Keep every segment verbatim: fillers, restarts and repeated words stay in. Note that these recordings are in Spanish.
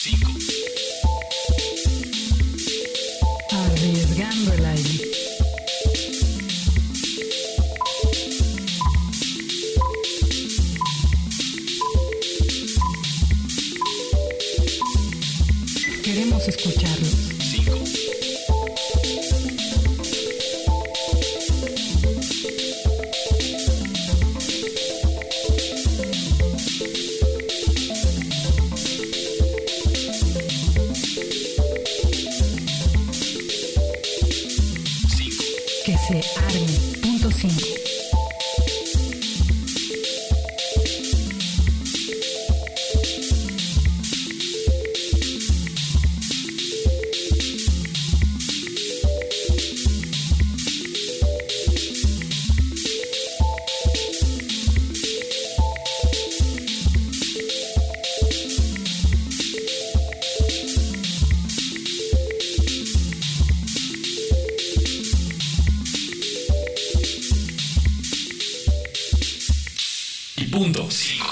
Arriesgando el aire. Queremos escucharlos. Que se arme. Punto cinco. Punto cinco.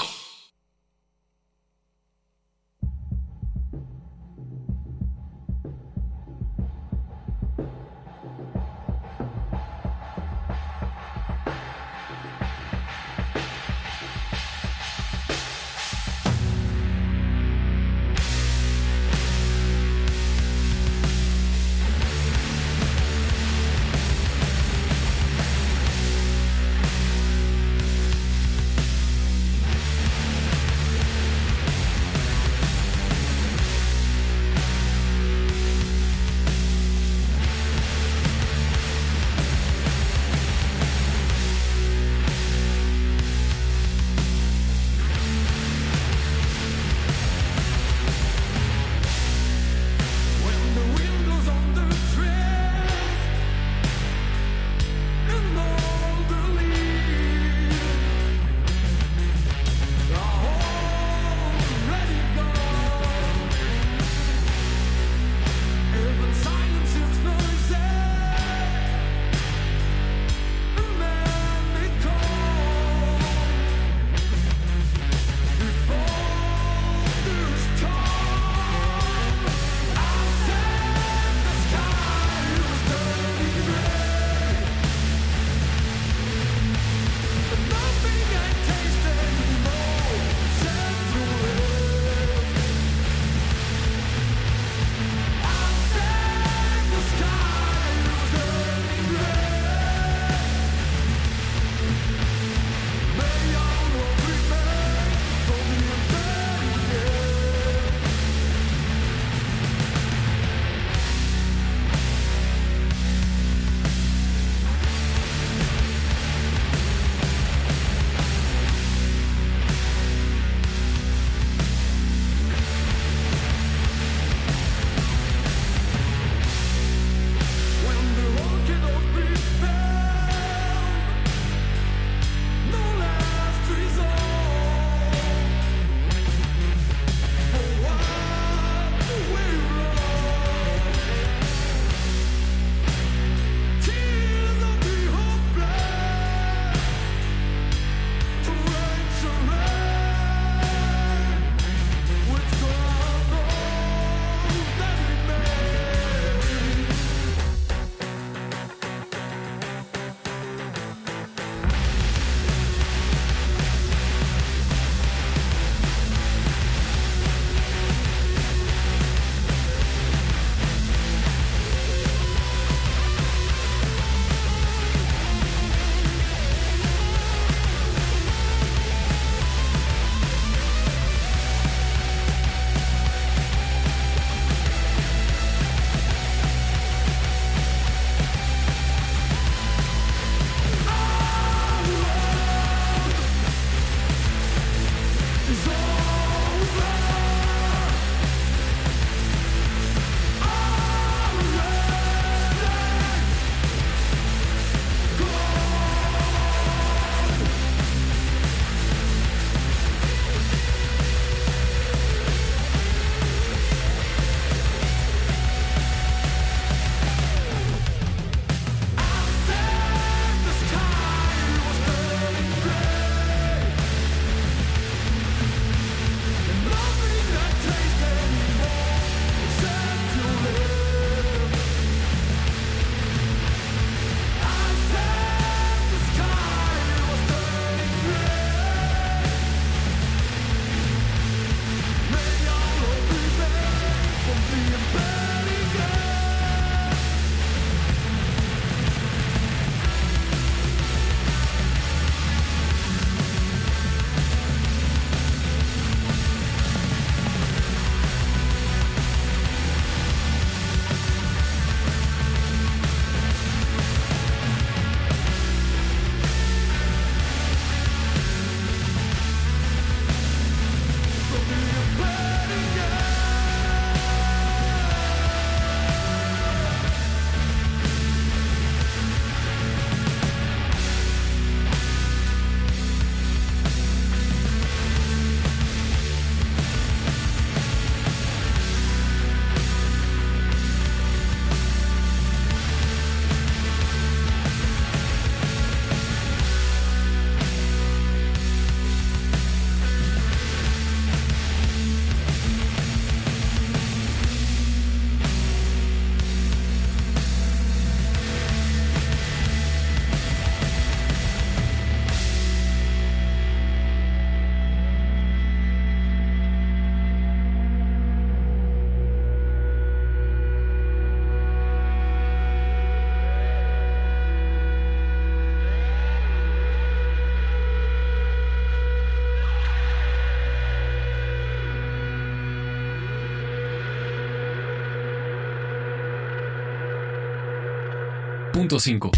punto cinco.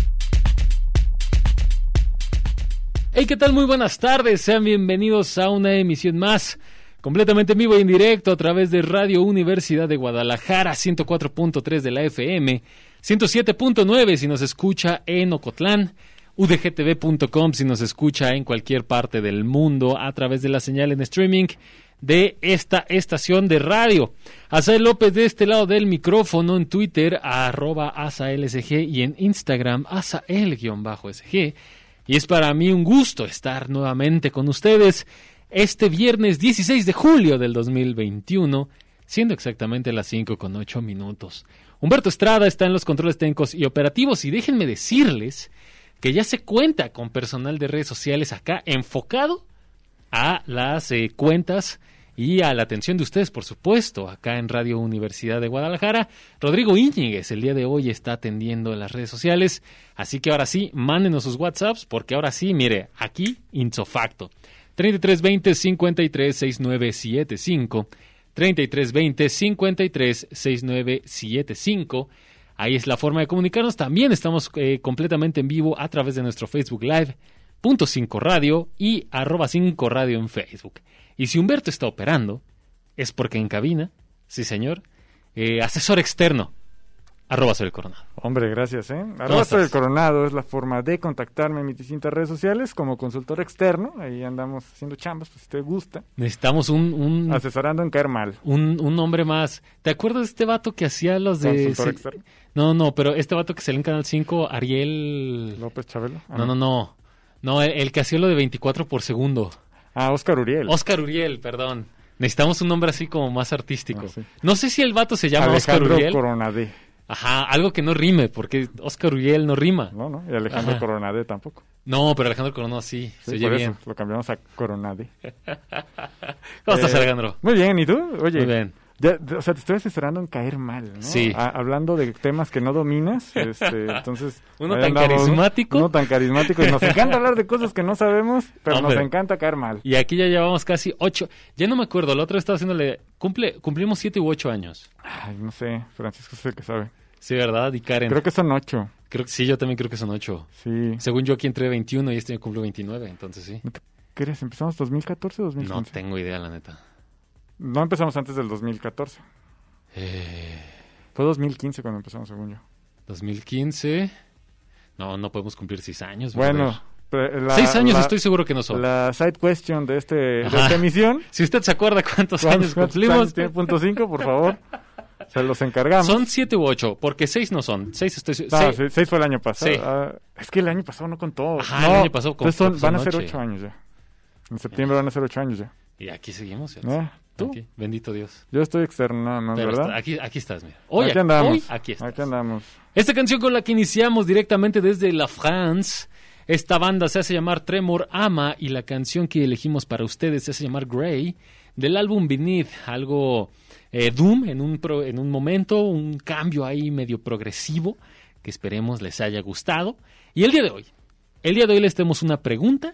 Hey, ¿qué tal? Muy buenas tardes, sean bienvenidos a una emisión más, completamente en vivo y en directo a través de Radio Universidad de Guadalajara, ciento cuatro punto tres de la F M, ciento siete punto nueve si nos escucha en Ocotlán, u d g t v punto com si nos escucha en cualquier parte del mundo a través de la señal en streaming de esta estación de radio. Asael López de este lado del micrófono, en Twitter, arroba asaelsg, y en Instagram, asael-sg. Y es para mí un gusto estar nuevamente con ustedes este viernes dieciséis de julio del dos mil veintiuno, siendo exactamente las cinco con ocho minutos. Humberto Estrada está en los controles técnicos y operativos, y déjenme decirles que ya se cuenta con personal de redes sociales acá enfocado a las eh, cuentas y a la atención de ustedes, por supuesto, acá en Radio Universidad de Guadalajara. Rodrigo Íñiguez el día de hoy está atendiendo las redes sociales, así que ahora sí, mándenos sus WhatsApps, porque ahora sí, mire, aquí, ipso facto, treinta y tres veinte, cincuenta y tres, sesenta y nueve setenta y cinco, treinta y tres veinte, cincuenta y tres, sesenta y nueve setenta y cinco, ahí es la forma de comunicarnos. También estamos eh, completamente en vivo a través de nuestro Facebook Live, punto cinco radio y arroba cinco radio en Facebook. Y si Humberto está operando, es porque en cabina, sí señor, eh, asesor externo, arroba soy el Coronado. Hombre, gracias, ¿eh? Arroba soy el Coronado es la forma de contactarme en mis distintas redes sociales como consultor externo. Ahí andamos haciendo chambas, pues si te gusta. Necesitamos un... un asesorando en caer mal. Un, un hombre más. ¿Te acuerdas de este vato que hacía los de... ¿Consultor sí, externo? No, no, pero este vato que salió en Canal cinco, Ariel... ¿López Chabelo? Ah, no, no, no. No, el, el que hacía lo de veinticuatro por segundo. Ah, Oscar Uriel. Oscar Uriel, perdón. Necesitamos un nombre así como más artístico. Ah, sí. No sé si el vato se llama Alejandro Oscar Uriel. Coronadé. Ajá, algo que no rime, porque Oscar Uriel no rima. No, no, y Alejandro Ajá. Coronadé tampoco. No, pero Alejandro Coronado sí, Sí, se oye por bien. eso lo cambiamos a Coronadé. ¿Cómo estás, Eh, Alejandro? Muy bien, ¿y tú? Oye, Muy bien. ya, o sea, te estoy asesorando en caer mal, ¿no? Sí. A- hablando de temas que no dominas, este, entonces... Uno ahí tan andamos, carismático. Uno tan carismático, y nos encanta hablar de cosas que no sabemos, pero Hombre. nos encanta caer mal. Y aquí ya llevamos casi ocho. Ya no me acuerdo, la otra vez estaba haciéndole... Cumple, cumplimos siete u ocho años. Ay, no sé, Francisco es el que sabe. Sí, ¿verdad? Y Karen. Creo que son ocho. Creo que sí, yo también creo que son ocho. Sí. Según yo aquí entré veintiuno y este año cumplo veintinueve, entonces sí. ¿Qué eres? ¿Empezamos dos mil catorce o dos mil No quince? tengo idea, la neta. No empezamos antes del dos mil catorce. Eh, Fue dos mil quince cuando empezamos, según yo. dos mil quince... No, no podemos cumplir seis años. Bueno, brother. pero la- seis años la- estoy seguro que no son. La side question de, este, de Ajá. esta emisión. Si usted se acuerda cuántos años ¿Cuántos cumplimos, años tiene? Punto cinco, por favor. Se los encargamos. son siete u ocho, porque seis no son. Seis estoy se- No, seis- sí, seis fue el año pasado. Sí. Ah, es que el año pasado no contó. Ajá, No, el año pasado contó, entonces son- pues, van a son ser ocho. ocho años ya. En septiembre van a ser ocho años ya. Y aquí seguimos. ¿sí? ¿Eh? ¿Tú? Aquí, bendito Dios. Yo estoy externo nada más, Pero ¿verdad? está- aquí, aquí estás, mira. Hoy aquí andamos. hoy aquí estás. Aquí andamos. Esta canción con la que iniciamos directamente desde la France. Esta banda se hace llamar Tremor Ama, y la canción que elegimos para ustedes se hace llamar Grey, del álbum Beneath, algo eh, doom en un, pro- en un momento, un cambio ahí medio progresivo, que esperemos les haya gustado. Y el día de hoy, el día de hoy les tenemos una pregunta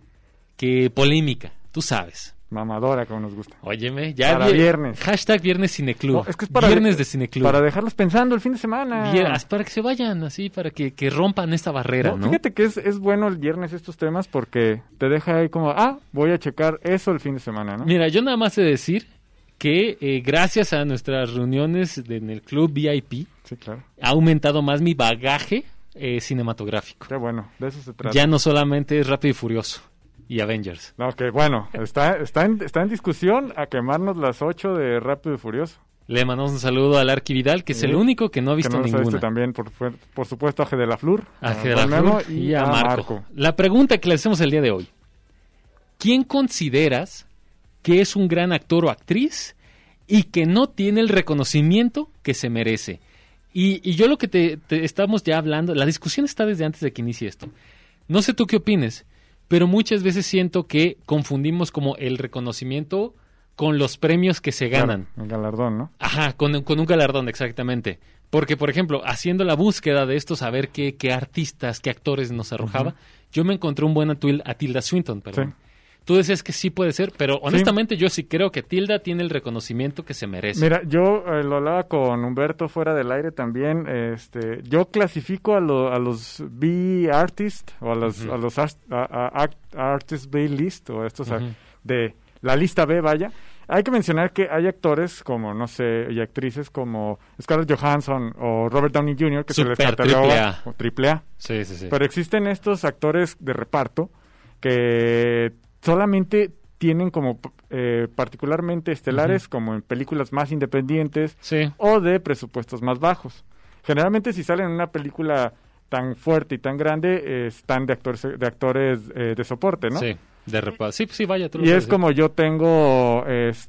que polémica, tú sabes. Mamadora, como nos gusta. Óyeme, ya Para vi- viernes. Hashtag Viernes Cineclub. No, es que es para Viernes de- de Cineclub. Para dejarlos pensando el fin de semana. Vier- para que se vayan así, para que, que rompan esta barrera, No, ¿no? Fíjate que es, es bueno el viernes estos temas porque te deja ahí como, ah, voy a checar eso el fin de semana, ¿no? Mira, yo nada más sé decir que eh, gracias a nuestras reuniones de- en el club V I P Sí, claro. ha aumentado más mi bagaje eh, cinematográfico. Qué bueno, de eso se trata. Ya no solamente es Rápido y Furioso y Avengers. No, que bueno, está, está, en, está en discusión a quemarnos las ocho de Rápido y Furioso. Le mandamos un saludo al Arqui Vidal, que es Sí. el único que no ha Que visto no lo sabiste ninguna. también, por, por supuesto, a G de la Flur. A a Gerardo Juan Memo y, a Marco. La pregunta que le hacemos el día de hoy. ¿Quién consideras que es un gran actor o actriz y que no tiene el reconocimiento que se merece? Y, y yo lo que te, te estamos ya hablando, la discusión está desde antes de que inicie esto. No sé tú qué opines, pero muchas veces siento que confundimos como el reconocimiento con los premios que se ganan. Claro, el galardón, ¿no? Ajá, con, con un galardón, exactamente. Porque, por ejemplo, haciendo la búsqueda de esto, saber qué, qué artistas, qué actores nos arrojaba, Ujú. yo me encontré un buen a, Til- a Tilda Swinton, perdón. Sí. tú decías que sí puede ser, pero honestamente sí. Yo sí creo que Tilda tiene el reconocimiento que se merece. Mira, yo eh, lo hablaba con Humberto fuera del aire también, este, yo clasifico a, lo, a los B artists o a los, uh-huh. a los art, a, a, a artist B list o estos uh-huh. a, de la lista B, vaya. Hay que mencionar que hay actores como, no sé, y actrices como Scarlett Johansson o Robert Downey junior que Super se les cataloga o triple A. Sí, sí, sí. Pero existen estos actores de reparto que solamente tienen como eh, particularmente estelares uh-huh. como en películas más independientes sí. o de presupuestos más bajos. Generalmente si salen en una película tan fuerte y tan grande, eh, están de actores de actores eh, de soporte, ¿no? Sí. De repa- sí, sí, vaya. Tú lo y es decir. Como yo tengo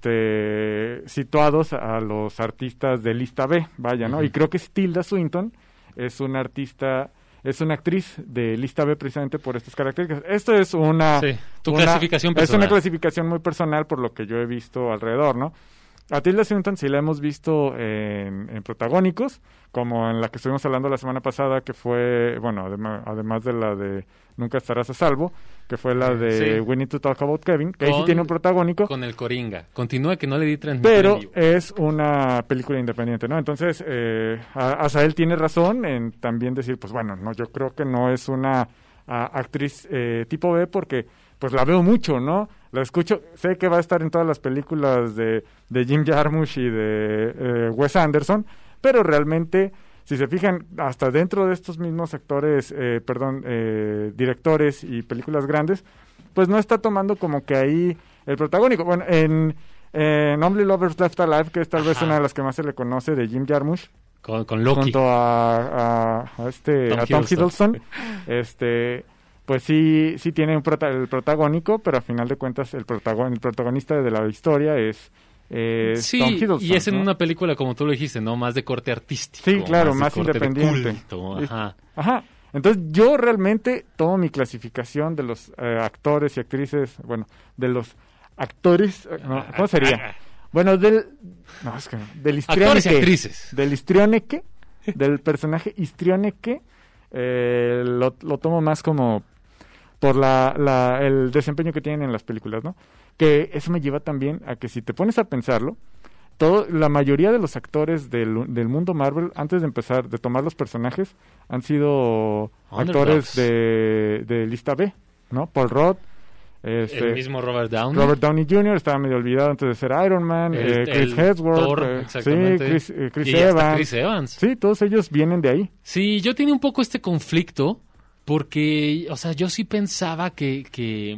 este situados a los artistas de lista B, vaya, ¿no? Uh-huh. Y creo que Tilda Swinton es una artista, es una actriz de lista B precisamente por estas características. Esto es una... Sí, tu una, clasificación personal. Es una clasificación muy personal por lo que yo he visto alrededor, ¿no? A Tilda Swinton sí la hemos visto en, en protagónicos, como en la que estuvimos hablando la semana pasada, que fue, bueno, además, además de la de Nunca estarás a salvo, que fue la de sí. We Need to Talk About Kevin, que con, ahí sí tiene un protagónico. Con el Coringa. Continúa que no le di transmisión. Pero es una película independiente, ¿no? Entonces, eh, Asael tiene razón en también decir, pues bueno, no, yo creo que no es una a, actriz eh, tipo B porque pues la veo mucho, ¿no? La escucho, sé que va a estar en todas las películas de, de Jim Jarmusch y de eh, Wes Anderson, pero realmente, si se fijan, hasta dentro de estos mismos actores, eh, perdón, eh, directores y películas grandes, pues no está tomando como que ahí el protagónico. Bueno, en, en Only Lovers Left Alive, que es tal Ajá. vez una de las que más se le conoce de Jim Jarmusch, con, con Loki, junto a, a, a este Tom a Tom Hiddleston, este pues sí sí tiene un prota- el protagónico, pero a final de cuentas el, protagon- el protagonista de la historia es eh, sí, Tom Hiddleston. Y es en ¿no? una película, como tú lo dijiste, ¿no? Más de corte artístico. Sí, claro, más, más independiente. Ajá. Ajá. Entonces yo realmente tomo mi clasificación de los eh, actores y actrices, bueno, de los actores, no, ¿cómo sería? Bueno, del no, es que del histriónique. Actores y actrices. Del histriónique, del personaje histriónique, eh, lo, lo tomo más como por la, la, el desempeño que tienen en las películas, ¿no? Que eso me lleva también a que si te pones a pensarlo, todo, la mayoría de los actores del, del mundo Marvel, antes de empezar, de tomar los personajes, han sido actores de, de lista B, ¿no? Paul Rudd, este, el mismo Robert Downey. Robert Downey junior estaba medio olvidado antes de ser Iron Man, el, eh, Chris el Hemsworth, Thor, eh, exactamente. sí, Chris, eh, Chris, y Evans. hasta Chris Evans. Sí, todos ellos vienen de ahí. Sí, yo tenía un poco este conflicto porque, o sea, yo sí pensaba que, que...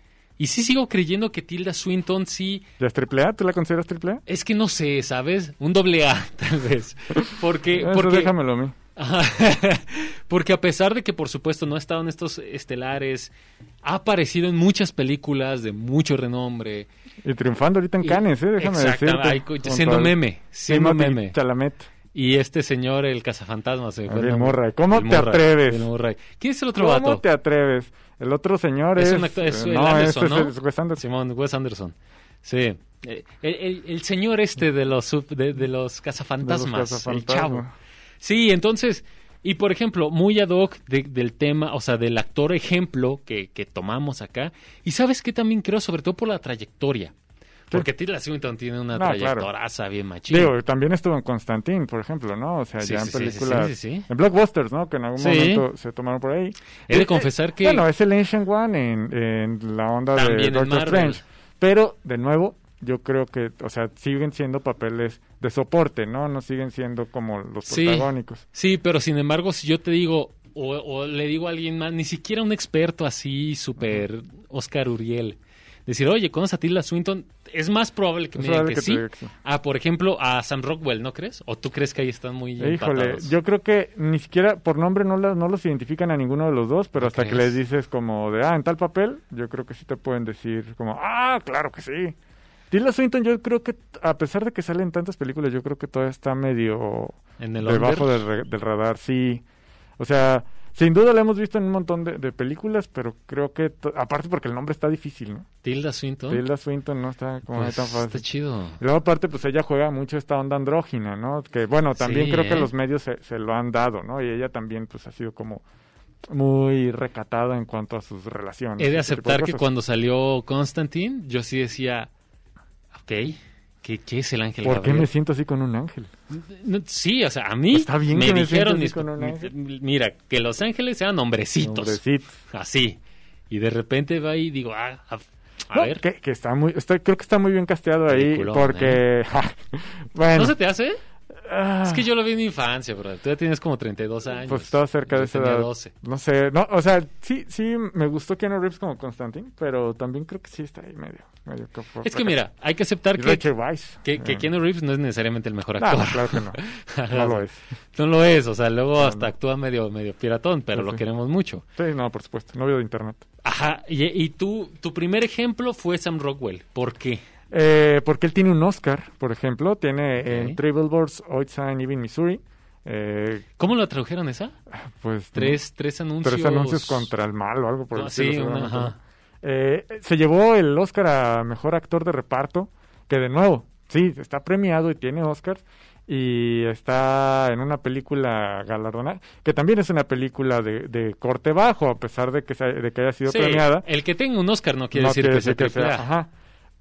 Y sí sigo creyendo que Tilda Swinton sí... ¿Ya es triple A? ¿Tú la consideras triple A? Es que no sé, ¿sabes? Un doble A, tal vez. Porque... Eso porque... déjamelo a mí. Porque a pesar de que, por supuesto, no ha estado en estos estelares, ha aparecido en muchas películas de mucho renombre. Y triunfando ahorita en Cannes, ¿eh? Déjame decirte. Siendo meme, siendo meme. Chalamet. Y este señor, el cazafantasmas. Bill Murray. ¿Cómo te atreves? Bill Murray. ¿Quién es el otro ¿Cómo vato? ¿Cómo te atreves? El otro señor es... Es, un actor, es eh, el no, Anderson, este ¿no? es Wes Anderson. Simón, Wes Anderson. Sí. El, el, el señor este de los, de, de los cazafantasmas. De los cazafantasmas. El chavo. Sí, entonces... Y, por ejemplo, muy ad hoc de, del tema, o sea, del actor ejemplo que, que tomamos acá. Y ¿sabes qué también creo? Sobre todo por la trayectoria. Porque Tilda Swinton tiene una no, trayectoraza claro. bien machín. Digo, también estuvo en Constantine, por ejemplo, ¿no? O sea, sí, ya sí, en películas... Sí, sí, sí. En blockbusters, ¿no? Que en algún sí. momento se tomaron por ahí. He de confesar eh, que... Bueno, es el Ancient One en, en la onda también de Doctor Strange. Pero, de nuevo, yo creo que, o sea, siguen siendo papeles de soporte, ¿no? No siguen siendo como los sí, protagónicos. Sí, pero sin embargo, si yo te digo, o, o le digo a alguien más, ni siquiera un experto así, súper uh-huh. Oscar Uriel, decir, oye, ¿conoces a Tilda Swinton? Es más probable que me digan que, que sí. que sí. Ah, por ejemplo, a Sam Rockwell, ¿no crees? ¿O tú crees que ahí están muy Híjole, empatados? Yo creo que ni siquiera por nombre no, la, no los identifican a ninguno de los dos, pero hasta que les dices como de, ah, en tal papel, yo creo que sí te pueden decir como, ah, claro que sí. Tilda Swinton, yo creo que, a pesar de que salen tantas películas, yo creo que todavía está medio ¿En el debajo del, del radar, sí. O sea, sin duda la hemos visto en un montón de, de películas, pero creo que, to- aparte porque el nombre está difícil, ¿no? Tilda Swinton. Tilda Swinton no está como pues tan fácil. Está chido. Y luego aparte, pues ella juega mucho esta onda andrógina, ¿no? Que bueno, también sí, creo ¿eh? que los medios se, se lo han dado, ¿no? Y ella también, pues ha sido como muy recatada en cuanto a sus relaciones. He de ese tipo de aceptar que cosas. cuando salió Constantine, yo sí decía, ok, ¿qué, qué es el ángel ¿Por qué Gabriel? me siento así con un ángel? No, sí, o sea, a mí Está bien me que me dijeron, sienta mis, así con un mi- ángel. mira, que los ángeles sean hombrecitos, Hombrecito. así. Y de repente va y digo, ah, a, a No, ver, que, que está muy, está, creo que está muy bien casteado ahí, Peliculón, porque, bueno, ¿no se te hace? ah, Es que yo lo vi en mi infancia, bro. Tú ya tienes como treinta y dos años. pues estaba cerca de Yo esa tenía edad. doce. No sé, no, o sea, sí, sí, me gustó Keanu Reeves como Constantine, pero también creo que sí está ahí medio, medio. co- Es que mira, hay que aceptar Y que, Rachel Weisz. que, que Eh, Keanu Reeves no es necesariamente el mejor no, actor. claro que no, no lo es. No lo es, o sea, luego No, hasta no. actúa medio, medio piratón, pero Sí, lo sí. queremos mucho. Sí, no, por supuesto, novio de internet. Ajá, y, y tú, tu primer ejemplo fue Sam Rockwell. ¿Por qué? Eh, porque él tiene un Oscar, por ejemplo, tiene Ok. en Three Billboards Outside Ebbing, Missouri, eh, ¿Cómo lo tradujeron esa? pues Tres, tres anuncios. tres anuncios contra el mal o algo por el Ah, estilo, sí, una- seguramente. ajá. Eh, se llevó el Oscar a Mejor Actor de Reparto, que de nuevo, sí, está premiado y tiene Oscars, y está en una película galardonada, que también es una película de, de corte bajo, a pesar de que, se- de que haya sido Sí, premiada. el que tenga un Oscar no quiere No decir quiere que sea decir que triple sea, A. ajá.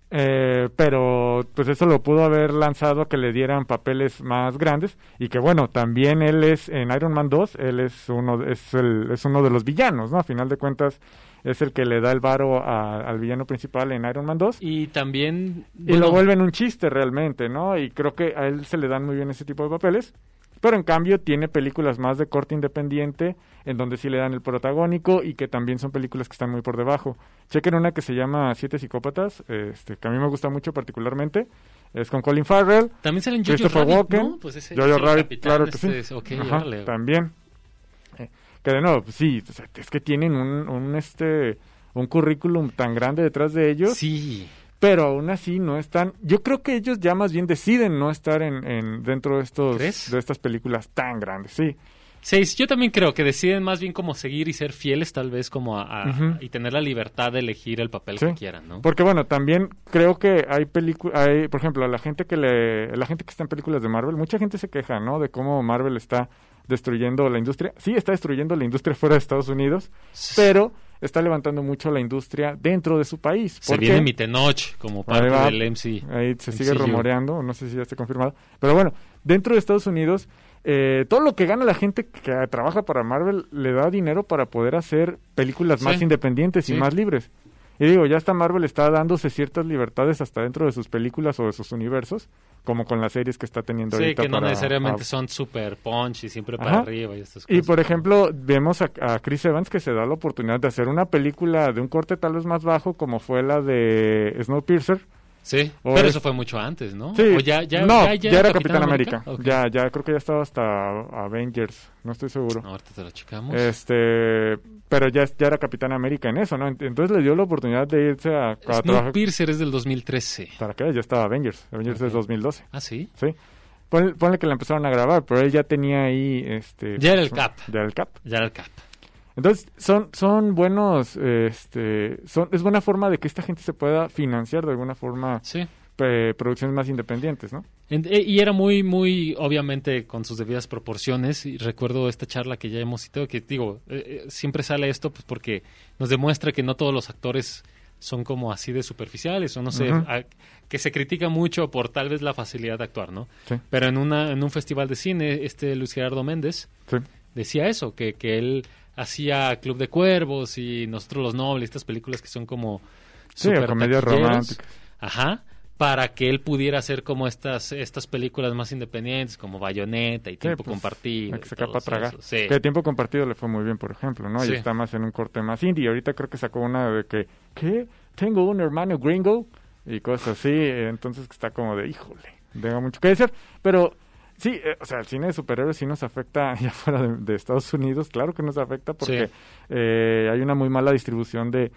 Eh, pero pues eso lo pudo haber lanzado a que le dieran papeles más grandes y que bueno, también él es en Iron Man dos, él es uno es el es uno de los villanos, ¿no? A final de cuentas es el que le da el varo a- al villano principal en Iron Man dos Y también... y bueno, lo vuelven un chiste realmente, ¿no? Y creo que a él se le dan muy bien ese tipo de papeles. Pero en cambio tiene películas más de corte independiente, en donde sí le dan el protagónico y que también son películas que están muy por debajo. Chequen una que se llama Siete Psicópatas, este, que a mí me gusta mucho particularmente. Es con Colin Farrell, también salen Jojo Christopher Rabbit, Walken, ¿no? Pues ese, Jojo ese el Rabbit, capitán, claro que este sí. es- ok, Ajá, órale. también. Eh, que de nuevo, pues sí, o sea, es que tienen un, un, este, un currículum tan grande detrás de ellos. Sí. Pero aún así no están. Yo creo que ellos ya más bien deciden no estar en, en dentro de estos ¿Crees? de estas películas tan grandes, sí. Sí, yo también creo que deciden más bien como seguir y ser fieles tal vez como a, a- Ujú. y tener la libertad de elegir el papel Sí. que quieran, ¿no? Porque bueno, también creo que hay películas, hay, por ejemplo, a la gente que le, la gente que está en películas de Marvel, mucha gente se queja, ¿no? De cómo Marvel está destruyendo la industria. Sí, está destruyendo la industria fuera de Estados Unidos, pero está levantando mucho la industria dentro de su país. Se ¿Por viene qué? mi Tenoch como Ahí parte va, del M C. Ahí se sigue M C U. rumoreando, no sé si ya está confirmado. Pero bueno, dentro de Estados Unidos, eh, todo lo que gana la gente que trabaja para Marvel le da dinero para poder hacer películas Sí. más independientes y Sí. más libres. Y digo, ya hasta Marvel está dándose ciertas libertades hasta dentro de sus películas o de sus universos, como con las series que está teniendo Sí, ahorita que no para- necesariamente a- son super punch y siempre Ajá. para arriba y estas cosas. Y por ejemplo, vemos a, a Chris Evans que se da la oportunidad de hacer una película de un corte tal vez más bajo, como fue la de Snowpiercer. Sí, o pero es- eso fue mucho antes, ¿no? Sí, ¿O ya, ya, no, ya, ya, era Capitán América. Ok. Ya, ya creo que ya estaba hasta Avengers, no estoy seguro. No, ahorita te lo checamos. Este, pero ya, ya era Capitán América en eso, ¿no? Ent- Entonces le dio la oportunidad de irse a, a trabajar. Snowpiercer es del dos mil trece. ¿Para qué? Ya estaba Avengers. Avengers Ok. es dos mil doce, Ah, sí. ¿sí? Ponle, ponle que la empezaron a grabar, pero él ya tenía ahí, este... Ya era el Cap. Ya era el Cap. Ya era el Cap. Entonces, son, son buenos, este, son, es buena forma de que esta gente se pueda financiar de alguna forma Sí. eh, producciones más independientes, ¿no? En- eh, Y era muy, muy, obviamente, con sus debidas proporciones. Y recuerdo esta charla que ya hemos citado, que digo, eh, eh, siempre sale esto pues porque nos demuestra que no todos los actores son como así de superficiales, o no sé, Ujú. a- que se critica mucho por tal vez la facilidad de actuar, ¿no? Sí, Pero en, una, en un festival de cine, este Luis Gerardo Méndez sí. decía eso, que, que él hacía Club de Cuervos y Nosotros los Nobles, estas películas que son como Sí, o súper comedias taquilleras. románticas. Ajá, para que él pudiera hacer como estas estas películas más independientes, como Bayonetta y Tiempo pues, Compartido. hay que y sacar todos para tragar. esos. Sí. Que Tiempo Compartido le fue muy bien, por ejemplo, ¿no? Sí. Y está más en un corte más indie. Y ahorita creo que sacó una de que, ¿qué? Tengo un hermano gringo y cosas así. eh, Entonces está como de, híjole, deja mucho que decir. Pero sí, eh, o sea, el cine de superhéroes sí nos afecta ya fuera de, de Estados Unidos. Claro que nos afecta porque Sí. eh, hay una muy mala distribución de,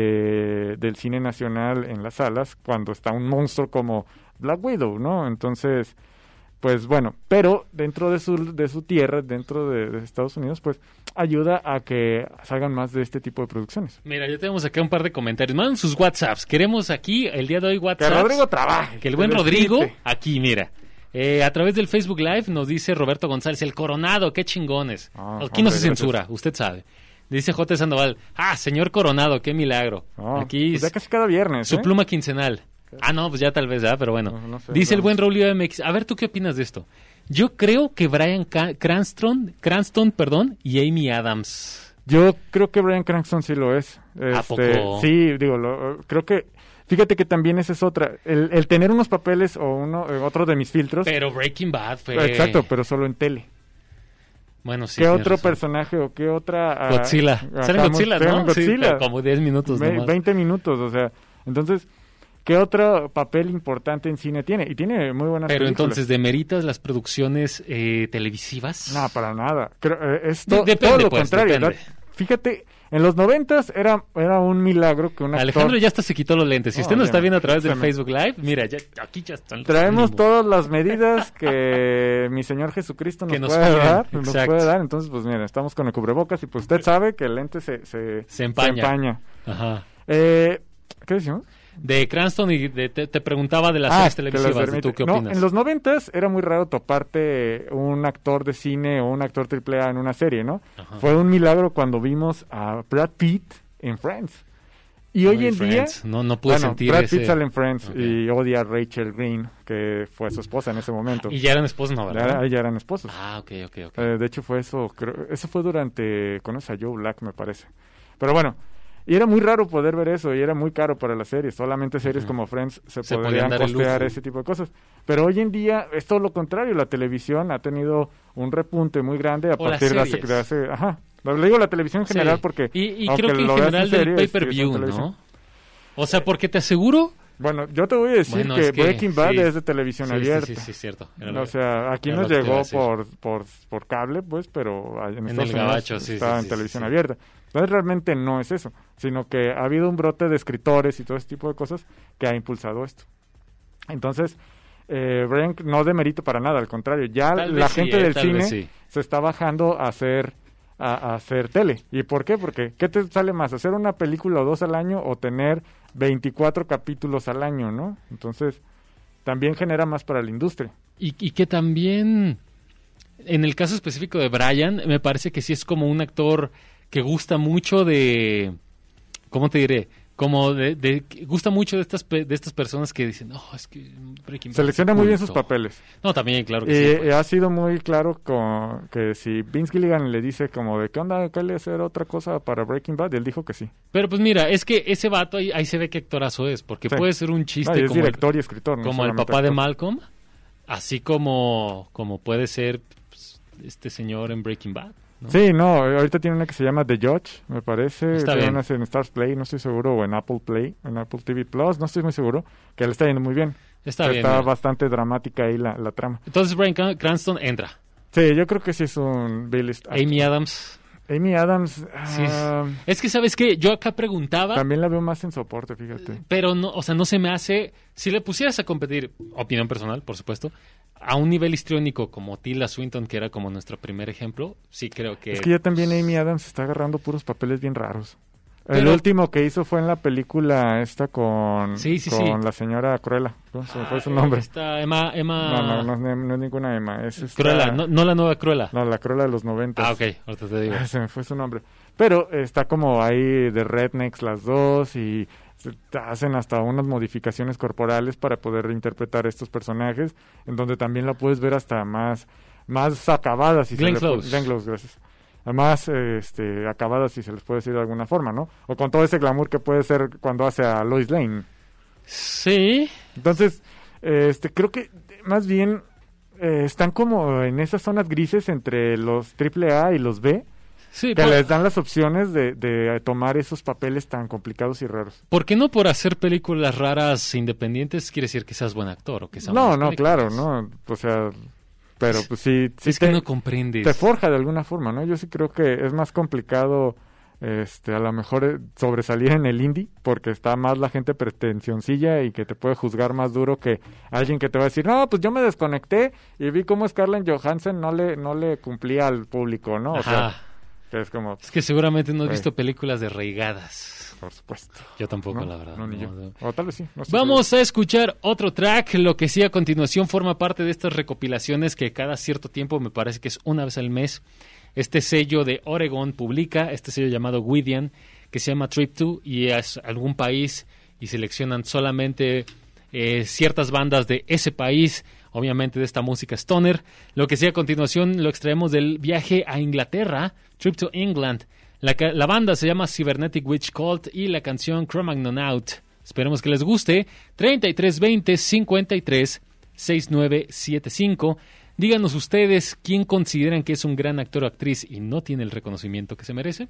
de del cine nacional en las salas cuando está un monstruo como Black Widow, ¿no? Entonces, pues bueno, pero dentro de su, de su tierra, dentro de, de Estados Unidos, pues ayuda a que salgan más de este tipo de producciones. Mira, ya tenemos acá un par de comentarios. Manden sus WhatsApps. Queremos aquí, el día de hoy, Que WhatsApp. Rodrigo trabaje. Que el buen que Rodrigo, desquite. aquí, mira. Eh, a través del Facebook Live nos dice Roberto González, el Coronado, qué chingones. Ah, Aquí no hombre, se gracias. censura, usted sabe. Dice J. Sandoval, ah, señor Coronado, qué milagro. No, Aquí pues ya casi cada viernes, su ¿eh? pluma quincenal. Ah, no, pues ya tal vez, ¿ah? Pero bueno. No, no sé, Dice el vamos. buen Raulio M X. A ver, ¿tú qué opinas de esto? Yo creo que Bryan Ca- Cranston, Cranston, perdón, y Amy Adams. Yo creo que Bryan Cranston sí lo es. ¿A Este, poco? Sí, digo, lo, creo que... Fíjate que también esa es otra. El, el tener unos papeles o uno eh, otro de mis filtros. Pero Breaking Bad fue... Exacto, pero solo en tele. Bueno, sí. ¿Qué tienes otro razón. personaje o qué otra... ah, Godzilla. ajá, Sale en Godzilla, sale ¿no? en Godzilla. Sí, como diez minutos Ve- nomás. veinte minutos, o sea. Entonces, ¿qué otro papel importante en cine tiene? Y tiene muy buenas Pero películas. entonces, ¿demeritas las producciones eh, televisivas? No, para nada. Creo, eh, es De- to- depende, todo lo pues, contrario. depende. ¿verdad? Fíjate, en los noventas era, era un milagro que un actor... Alejandro ya hasta se quitó los lentes. Si No, usted nos ya está me- viendo a través del se me- Facebook Live, mira, ya, aquí ya están. Traemos ánimo. todas las medidas que mi Señor Jesucristo nos, Que nos puede piden, dar, nos exacto. puede dar. Entonces, pues mira, estamos con el cubrebocas y pues usted sabe que el lente se, se, Se empaña. empaña. Ajá. Eh, ¿Qué decimos? De Cranston y de- te, te preguntaba de las Ah, series que las televisivas. permite. ¿Tú qué No, opinas? en los noventas era muy raro toparte un actor de cine o un actor triple A en una serie, ¿no? Ajá. Fue un milagro cuando vimos a Brad Pitt en Friends. Y hoy Ay, en Friends. día... No, no pude bueno, sentir Brad ese... Pitt sale en Friends Ok. y odia a Rachel Green, que fue su esposa en ese momento. Y ya eran esposos, no, Ya, ¿verdad? ya eran esposos. Ah, ok, ok, ok. Eh, de hecho fue eso, creo, eso fue durante, conoces a Joe Black me parece. Pero bueno, y era muy raro poder ver eso y era muy caro para las series, solamente series Ujú. como Friends se, Se podrían podían dar el costear lujo. ese tipo de cosas. Pero hoy en día es todo lo contrario, la televisión ha tenido un repunte muy grande a O las partir de hace, series. de hace, ajá, le digo la televisión en Sí. general porque Y, y aunque creo que en lo veas general del series, sí, pay-per-view, es en televisión. ¿no? O sea, porque te aseguro... Bueno, yo te voy a decir Bueno, que, es que Breaking Bad sí. es de televisión Sí, abierta. Sí, sí, sí, es cierto. Era lo- O sea, aquí era nos lo que te iba a llegó decir. por, por, por cable, pues, pero en, En Estados el Unidos gabacho, sí, estaba sí, en sí, televisión sí. abierta. Entonces, realmente no es eso, sino que ha habido un brote de escritores y todo ese tipo de cosas que ha impulsado esto. Entonces, eh, Brian, no de mérito para nada, al contrario, ya Tal la vez sí, gente eh, del tal cine vez sí. se está bajando a hacer a, a hacer tele. ¿Y por qué? Porque ¿qué te sale más? ¿Hacer una película o dos al año o tener veinticuatro capítulos al año, no? Entonces, también genera más para la industria. Y, y que también, en el caso específico de Brian, me parece que sí es como un actor que gusta mucho de, ¿cómo te diré? Como de, de que gusta mucho de estas pe- de estas personas que dicen, no, es que Breaking Bad Selecciona es muy bien culto". sus papeles. No, también, claro que Y sí. pues. ha sido muy claro con que si Vince Gilligan le dice como de ¿qué onda? ¿Qué le hacer otra cosa para Breaking Bad? Y él dijo que sí. Pero pues mira, es que ese vato ahí, ahí se ve qué actorazo es, porque Sí. puede ser un No, chiste y es como, el, director y escritor. no como el solamente papá de actor. Malcolm, así como, como puede ser pues, este señor en Breaking Bad. ¿no? Sí, no, ahorita tiene una que se llama The Judge, me parece. Está Tiene bien. unas en Stars Play, no estoy seguro, o en Apple Play, en Apple T V Plus, no estoy muy seguro, que le está yendo muy bien. Está bien. Está mira. bastante dramática ahí la, la trama. Entonces Bryan Cran- Cranston entra. Sí, yo creo que sí es un B-list actor. Amy Adams. Amy Adams, Sí, es- ah, Es que, ¿sabes qué? Yo acá preguntaba, también la veo más en soporte, fíjate. pero no, o sea, no se me hace... Si le pusieras a competir, opinión personal, por supuesto, a un nivel histriónico como Tilda Swinton, que era como nuestro primer ejemplo, sí creo que... Es que ya también Amy Adams está agarrando puros papeles bien raros. El Pero- último que hizo fue en la película esta con, Sí, sí, con sí. la señora Cruella. ¿Cómo se me fue su Ah, nombre? Está Emma... Emma... No, no, no, es- no es ninguna Emma. Es esta- Cruella, no, no la nueva Cruella. No, la Cruella de los noventas. Ah, ok, ahorita te digo. Ah, se me fue su nombre. Pero está como ahí de rednecks las dos y se- hacen hasta unas modificaciones corporales para poder interpretar estos personajes, en donde también la puedes ver hasta más, más acabada. Si Glenn se le pu- Close. Glenn Close, gracias. Más este, acabadas, si se les puede decir de alguna forma, ¿no? O con todo ese glamour que puede ser cuando hace a Lois Lane. Sí, Entonces, este, creo que más bien eh, están como en esas zonas grises entre los triple A y los B, sí. que por- les dan las opciones de, de tomar esos papeles tan complicados y raros. ¿Por qué no por hacer películas raras independientes quiere decir que seas buen actor o que seas No, buenas no, claro, películas? no, o sea, pero pues sí, sí Es te, que no comprendes. te forja de alguna forma, ¿no? Yo sí creo que es más complicado, este, a lo mejor eh, sobresalir en el indie, porque está más la gente pretensioncilla y que te puede juzgar más duro que alguien que te va a decir, no, pues yo me desconecté y vi cómo Scarlett Johansson no le, no le cumplía al público, ¿no? O sea, Ajá. que es como, Es que seguramente no has Güey. visto películas de reigadas. por supuesto. Yo tampoco, No, la verdad. no, ni yo. no, no. O tal vez sí. no estoy Vamos a escuchar otro track, lo que sí a continuación forma parte de estas recopilaciones que cada cierto tiempo, me parece que es una vez al mes, Este sello de Oregon publica este sello llamado Gwydion, que se llama Trip to, y es algún país y seleccionan solamente eh, ciertas bandas de ese país, obviamente de esta música stoner. Lo que sí, a continuación lo extraemos del viaje a Inglaterra, Trip to England. La, la banda se llama Cybernetic Witch Cult y la canción Cro-Magnon Out. Esperemos que les guste. treinta y tres veinte cincuenta y tres sesenta y nueve setenta y cinco. Díganos ustedes quién consideran que es un gran actor o actriz y no tiene el reconocimiento que se merece.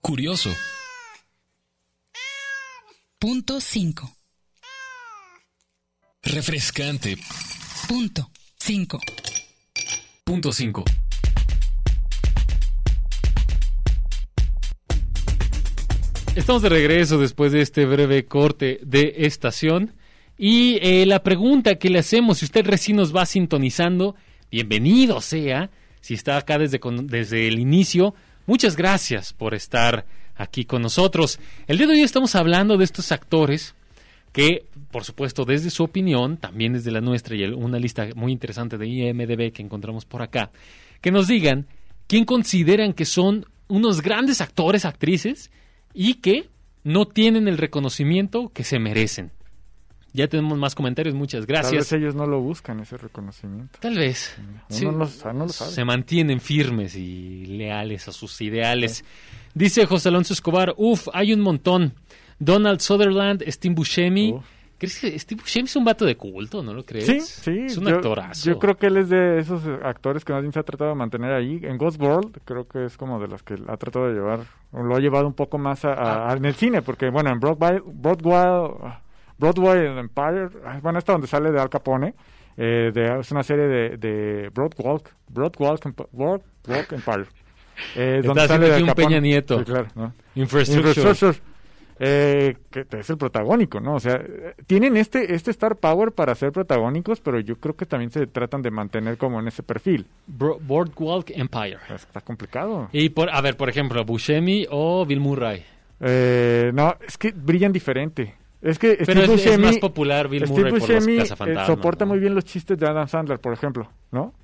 Curioso. Punto cinco. Refrescante. Punto cinco. Punto cinco. Estamos de regreso después de este breve corte de estación. Y eh, la pregunta que le hacemos, si usted recién nos va sintonizando, bienvenido sea. Si está acá desde, con, desde el inicio, muchas gracias por estar aquí con nosotros. El día de hoy estamos hablando de estos actores que, por supuesto, desde su opinión, también desde la nuestra y el, una lista muy interesante de I M D B que encontramos por acá, que nos digan quién consideran que son unos grandes actores, actrices, y que no tienen el reconocimiento que se merecen. Ya tenemos más comentarios, muchas gracias. Tal vez ellos no lo buscan, ese reconocimiento. Tal vez. Uno Sí, no, lo, no lo sabe. se mantienen firmes y leales a sus ideales. Sí. Dice José Alonso Escobar, uff, hay un montón. Donald Sutherland, Steve Buscemi. Uf. ¿Crees que Steve Buscemi es un vato de culto, no lo crees? Sí, sí. Es un yo, actorazo. Yo creo que él es de esos actores que más bien se ha tratado de mantener ahí. En Ghost World creo que es como de los que ha tratado de llevar, o lo ha llevado un poco más a, a, a, en el cine, porque bueno, en Broadway, Broadway, Broadway Empire, bueno, esta donde sale de Al Capone, eh, de, es una serie de, de Broadwalk, Broadwalk, Broadwalk Empire. Eh, Está donde sale de Al un Capone. Peña Nieto. Sí, claro, ¿no? Infrastructure. Infrastructure. Eh, que es el protagónico, ¿no? O sea, tienen este este star power para ser protagónicos, pero yo creo que también se tratan de mantener como en ese perfil. Bro- Boardwalk Empire. Está complicado. Y por, a ver, por ejemplo, Buscemi o Bill Murray. Eh, no, es que brillan diferente. Es que Pero Steve es, Buscemi, es más popular Bill Steve Murray Buscemi, por los eh, cazafantasmas. soporta ¿no? muy bien los chistes de Adam Sandler, por ejemplo, ¿no?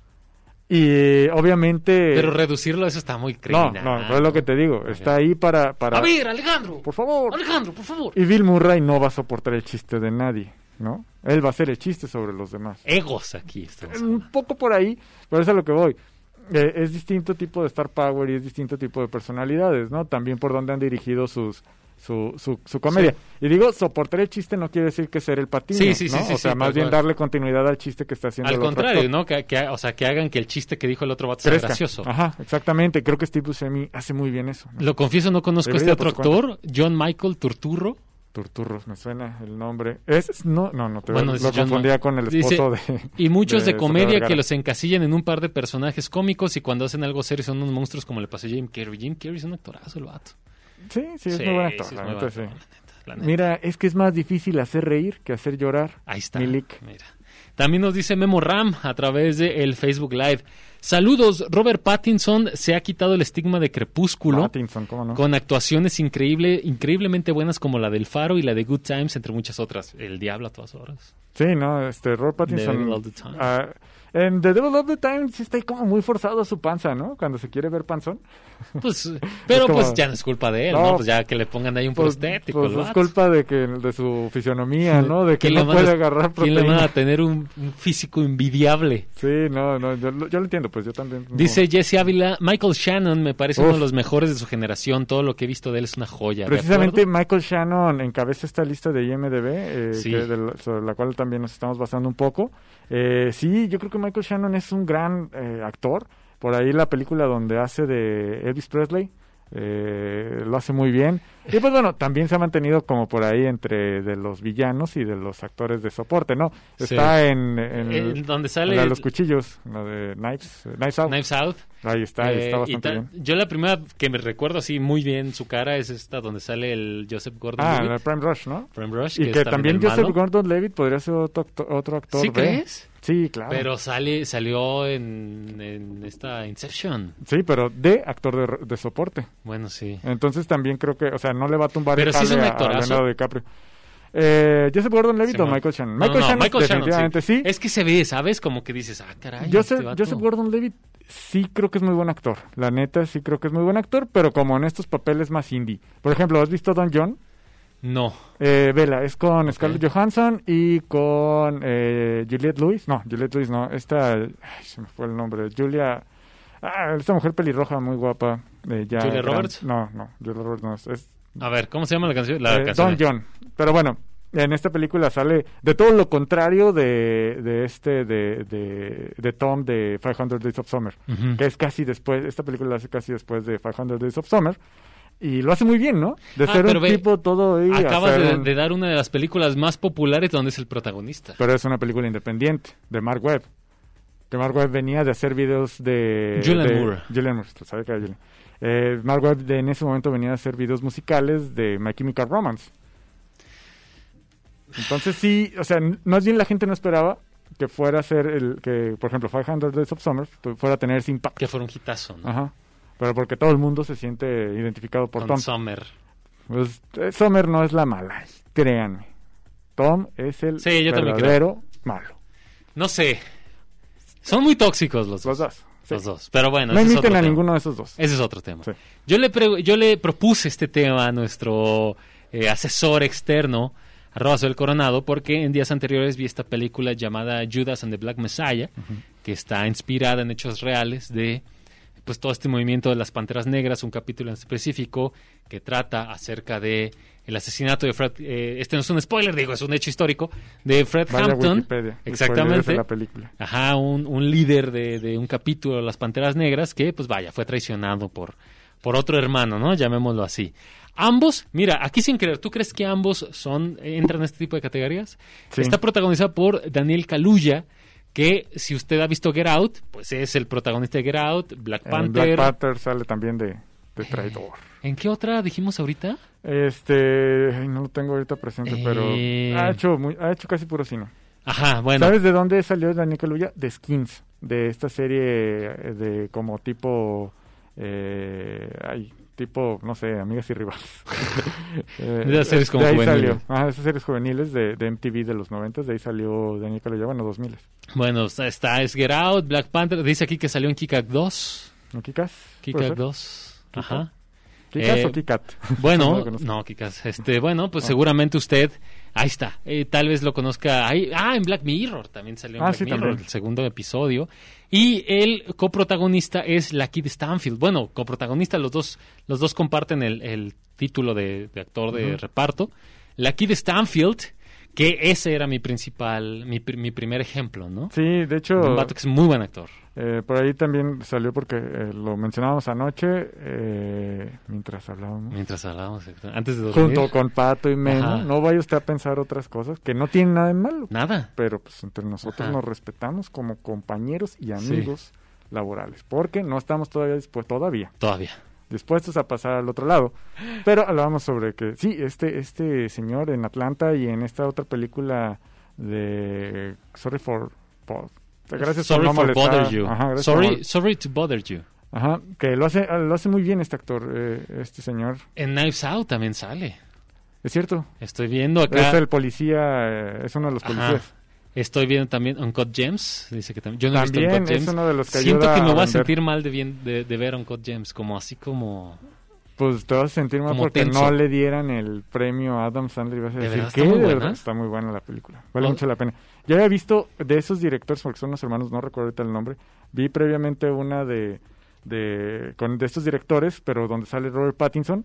Y eh, obviamente... Pero reducirlo, eso está muy criminal. No, no, no es lo que te digo. Okay. Está ahí para, para... A ver, Alejandro. Por favor. Alejandro, por favor. Y Bill Murray no va a soportar el chiste de nadie, ¿no? Él va a hacer el chiste sobre los demás. Egos aquí. Un poco por ahí, pero eso es a lo que voy. Eh, es distinto tipo de star power y es distinto tipo de personalidades, ¿no? También por donde han dirigido sus... Su, su, su comedia. Sí. Y digo, soportar el chiste no quiere decir que ser el patiño, sí, sí, ¿no? Sí, sí, o sea, sí, más bien cual. darle continuidad al chiste que está haciendo al el contrario, otro ¿no? Que, que, o sea, que hagan que el chiste que dijo el otro vato sea gracioso. Ajá, exactamente. Creo que Steve Buscemi hace muy bien eso, ¿no? Lo confieso, no conozco a este otro actor, cuenta. John Michael Turturro. Turturros, me suena el nombre. Es no, no, no te bueno, lo confundía con el esposo dice, de y muchos de, de comedia que los encasillan en un par de personajes cómicos y cuando hacen algo serio son unos monstruos como le pasó a Jim Carrey. Jim Carrey es un actorazo, el vato. Sí, sí, es sí, muy buen actor. Sí, la es neta, muy sí. bueno, la neta. Mira, es que es más difícil hacer reír que hacer llorar. Ahí está. Milik. Mira. También nos dice Memo Ram a través de el Facebook Live. Saludos, Robert Pattinson se ha quitado el estigma de Crepúsculo. Pattinson, ¿cómo no? Con actuaciones increíble, increíblemente buenas como la del Faro y la de Good Times, entre muchas otras. El Diablo a todas horas. Sí, no, este Robert Pattinson. The Devil of the Time. Uh, en The Devil of the Time sí está ahí como muy forzado su panza, ¿no? Cuando se quiere ver panzón. Pues, pero como, pues ya no es culpa de él, ¿no? ¿no? Pues ya que le pongan ahí un pues, prostético. Pues es culpa de que de su fisionomía, ¿no? De que no puede a, agarrar proteína. ¿Quién le va a tener un, un físico envidiable? Sí, no, no, yo, yo lo entiendo, pues yo también. No. Dice Jesse Ávila, Michael Shannon me parece Uf. uno de los mejores de su generación, todo lo que he visto de él es una joya. Precisamente Michael Shannon encabeza esta lista de I M D B, eh, sí. que de la, sobre la cual también nos estamos basando un poco. Eh, sí, yo creo que Michael Shannon es un gran eh, actor. Por ahí la película donde hace de Elvis Presley, eh, lo hace muy bien. Y pues bueno, también se ha mantenido como por ahí entre de los villanos y de los actores de soporte, ¿no? Está sí. en, en, en el, donde sale en la de los cuchillos, la de Knives, Knives Out. Knives Out. Ahí está, eh, está bastante ta- bien. Yo la primera que me recuerdo así muy bien su cara es esta donde sale el Joseph Gordon-Levitt. Ah, el Prime Rush, ¿no? Prime Rush. Y que, que también Joseph Gordon-Levitt podría ser otro, otro actor. ¿Sí de... crees? Sí, claro. Pero sale, salió en, en esta Inception. Sí, pero de actor de, de soporte. Bueno, sí. Entonces también creo que, o sea, no le va a tumbar pero el sí es un a, actorazo. a Leonardo DiCaprio. Eh, ¿Joseph Gordon-Levitt sí, o Michael Shannon? No, Michael no, Shannon, no, Michael definitivamente Shannon, sí. sí. Es que se ve, ¿sabes? Como que dices, ah, caray. Joseph, este Joseph Gordon-Levitt sí creo que es muy buen actor. La neta, sí creo que es muy buen actor, pero como en estos papeles más indie. Por ejemplo, ¿has visto Don John? No. Eh, vela, es con okay. Scarlett Johansson y con eh, Juliette Lewis. No, Juliette Lewis no. Esta, ay, se me fue el nombre. Julia... Ah, esta mujer pelirroja muy guapa. Eh, ya ¿Julia gran... Roberts? No, no, Julia Roberts no. Es, es... A ver, ¿cómo se llama la canción? La eh, canción. Don John. Pero bueno, en esta película sale de todo lo contrario de, de este, de, de, de Tom de five hundred Days of Summer, uh-huh. que es casi después, esta película la hace casi después de five hundred Days of Summer. y lo hace muy bien, ¿no? De Ah, ser pero un ve, tipo todo... ahí, Acabas hacer de, un- de dar una de las películas más populares donde es el protagonista. Pero es una película independiente, de Mark Webb. Que Mark Webb venía de hacer videos de... Julian de- Moore. Julian Moore, sabía que era Julian. Eh, Mark Webb de- en ese momento venía a hacer videos musicales de My Chemical Romance. Entonces sí, o sea, n- más bien la gente no esperaba que fuera a ser el... que, por ejemplo, quinientos Days of Summer tu- fuera a tener ese impacto. Que fue un hitazo, ¿no? Ajá. Pero porque todo el mundo se siente identificado por Con Tom. Summer. Pues, eh, Summer no es la mala, créanme. Tom es el Sí, yo también verdadero malo. No sé. Son muy tóxicos los Los dos. dos. sí. Los dos. Pero bueno, No ese es imiten otro a tema. ninguno de esos dos. Ese es otro tema. Sí. Yo le pre- yo le propuse este tema a nuestro eh, asesor externo, arroba Soy el Coronado, porque en días anteriores vi esta película llamada Judas and the Black Messiah, que está inspirada en hechos reales de pues todo este movimiento de las Panteras Negras, un capítulo en específico que trata acerca de el asesinato de Fred, eh, este no es un spoiler, digo, es un hecho histórico, de Fred Vaya Hampton. Wikipedia, spoilers Exactamente. de la película. Ajá, un, un líder de, de un capítulo de las Panteras Negras que, pues vaya, fue traicionado por, por otro hermano, ¿no? Llamémoslo así. Ambos, mira, aquí sin creer, ¿tú crees que ambos son entran en este tipo de categorías? Sí. Está protagonizada por Daniel Kaluuya, que si usted ha visto Get Out, pues es el protagonista de Get Out, Black En Panther. Black Panther sale también de, de traidor. ¿En qué otra dijimos ahorita? Este, ay, no lo tengo ahorita presente, Eh. pero ha hecho muy, ha hecho casi puro cine. Ajá, bueno. ¿Sabes de dónde salió Daniel Kaluuya? De Skins, de esta serie eh, de como tipo, eh, ay, tipo, no sé, Amigas y Rivales. Eh, De las series como de ahí juveniles. salió, ah, esas series juveniles de, de M T V de los noventas, de ahí salió Daniel Kaluuya, bueno, dos mil. Bueno, está, está es Get Out, Black Panther, dice aquí que salió en Kick-Ass dos. ¿No, Kikas? Kick-Ass dos. Ajá. ¿Kikas Eh, o Kikat? Bueno, No lo conozco. no, Kikas. Este, bueno, pues Ah. seguramente usted, ahí está, eh, tal vez lo conozca. Ahí, ah, en Black Mirror también salió en Ah, Black sí, Mirror, también. el segundo episodio. Y el coprotagonista es la Kid Stanfield. Bueno, coprotagonista, los dos, los dos comparten el, el título de, de actor de Ujú. reparto. La Kid Stanfield, que ese era mi principal, mi, pr- mi primer ejemplo, ¿no? Sí, de hecho, Un vato que es muy buen actor. eh, por ahí también salió porque eh, lo mencionábamos anoche, eh, mientras hablábamos. Mientras hablábamos, antes de dormir. Junto con Pato y Memo, Ajá. no vaya usted a pensar otras cosas que no tienen nada de malo, Nada. pero pues entre nosotros Ajá. nos respetamos como compañeros y amigos laborales, porque no estamos todavía dispuestos, todavía Todavía. dispuestos a pasar al otro lado. Pero hablábamos sobre que sí, este este señor en Atlanta y en esta otra película de Sorry for, for- gracias Sorry por no for molestar. bother you. Ajá, gracias por sorry, mol- sorry to bother you. Ajá, que lo hace lo hace muy bien este actor, eh, este señor. En Knives Out también sale. Es cierto. Estoy viendo acá. Es el policía, eh, es uno de los Ajá. policías. Estoy viendo también Uncut Gems. Dice que también. Yo no he visto También Uncut es Gems. uno de los que Siento ayuda que me a voy a vender. sentir mal de, bien, de, de ver Uncut Gems. Como así como. Pues te vas a sentir mal Como porque tenso. no le dieran el premio a Adam Sandler y vas a ¿De decir verdad que está muy de buena? verdad está muy buena la película. Vale Oh. mucho la pena. Ya había visto de esos directores, porque son los hermanos, no recuerdo ahorita el nombre. Vi previamente una de, de, con, de estos directores, pero donde sale Robert Pattinson.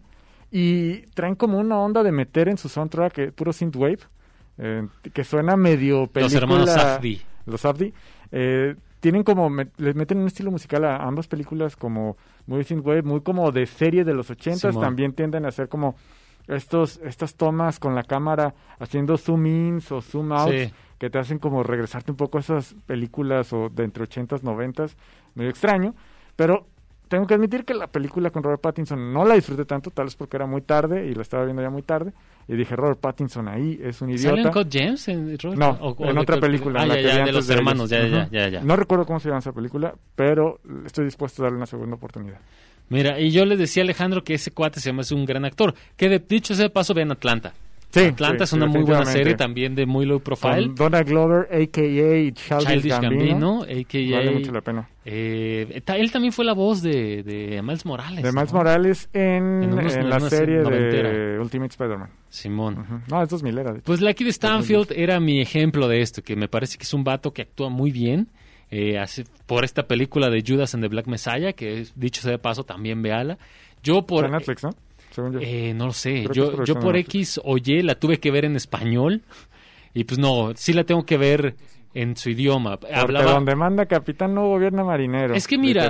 Y traen como una onda de meter en su soundtrack eh, puro synthwave, eh, que suena medio película. Los hermanos Safdie. Los Safdie. Eh, tienen como, me- les meten un estilo musical a ambas películas como muy synthwave, muy como de serie de los ochentas. Simón. También tienden a hacer como estos estas tomas con la cámara haciendo zoom ins o zoom outs Sí. que te hacen como regresarte un poco a esas películas o de entre ochentas, noventas, medio extraño, pero tengo que admitir que la película con Robert Pattinson no la disfruté tanto, tal vez porque era muy tarde y la estaba viendo ya muy tarde, y dije, Robert Pattinson ahí es un ¿Sale idiota. Uncut Gems? En, Robert? No, O- o en de otra cuál- película. Ah, en la ya, que ya, vi de antes los ellos. hermanos. Ya, ya, Ujú. ya, ya. No recuerdo cómo se llama esa película, pero estoy dispuesto a darle una segunda oportunidad. Mira, y yo le decía a Alejandro que ese cuate se llama, es un gran actor. Que de dicho sea de paso, vean Atlanta. Sí, Atlanta sí, es una muy buena definitivamente. serie también de muy low profile. Con Donald Glover, a k a. Childish, Childish Gambino. Gambino, a k a. Vale mucho la pena. Eh, ta- él también fue la voz de, de Miles Morales. De Miles ¿no? Morales en, En unos- en en la una serie de noventera. Ultimate Spider-Man. Simón. Ujú. No, es dos mil era, de hecho. Pues la Kid Stanfield era mi ejemplo de esto, que me parece que es un vato que actúa muy bien. Eh, hace- por esta película de Judas and the Black Messiah, que es, dicho sea de paso, también véala. Yo por... Está en Netflix, ¿no? Según yo. Eh, no lo sé. Creo que es Yo, producción yo de por Netflix. X o Y la tuve que ver en español. Y pues no, sí la tengo que ver en su idioma. Porque Hablaba... donde manda capitán no gobierna marinero. Es que mira, literal.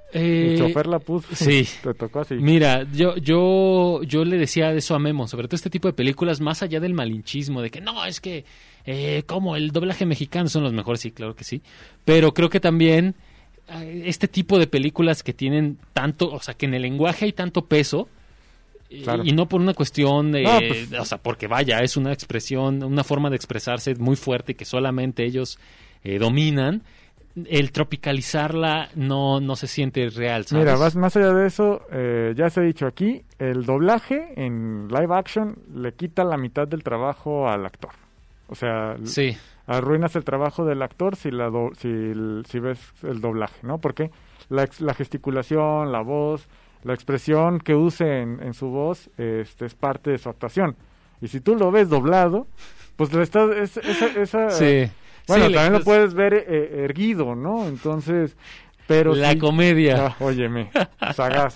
Eh, El chofer la puso. sí. Te tocó así. Mira, yo, yo, yo le decía eso a Memo, sobre todo este tipo de películas, más allá del malinchismo, de que no, es que, eh, como el doblaje mexicano son los mejores, sí, claro que sí, pero creo que también eh, este tipo de películas que tienen tanto, o sea, que en el lenguaje hay tanto peso, Claro. y no por una cuestión de, No, pues, o sea, porque vaya, es una expresión, una forma de expresarse muy fuerte que solamente ellos eh, dominan. El tropicalizarla no, no se siente real, ¿sabes? Mira, más, más allá de eso, eh, ya se ha dicho aquí, el doblaje en live action le quita la mitad del trabajo al actor. O sea, Sí, arruinas el trabajo del actor si la do- si, el- si ves el doblaje, ¿no? Porque la, ex- la gesticulación, la voz, la expresión que use en, en su voz este, es parte de su actuación. Y si tú lo ves doblado, pues le estás... Es, esa, esa, sí. Bueno, Sí, le- también lo puedes ver eh, erguido, ¿no? Entonces, pero La sí- comedia. Ah, óyeme, sagaz.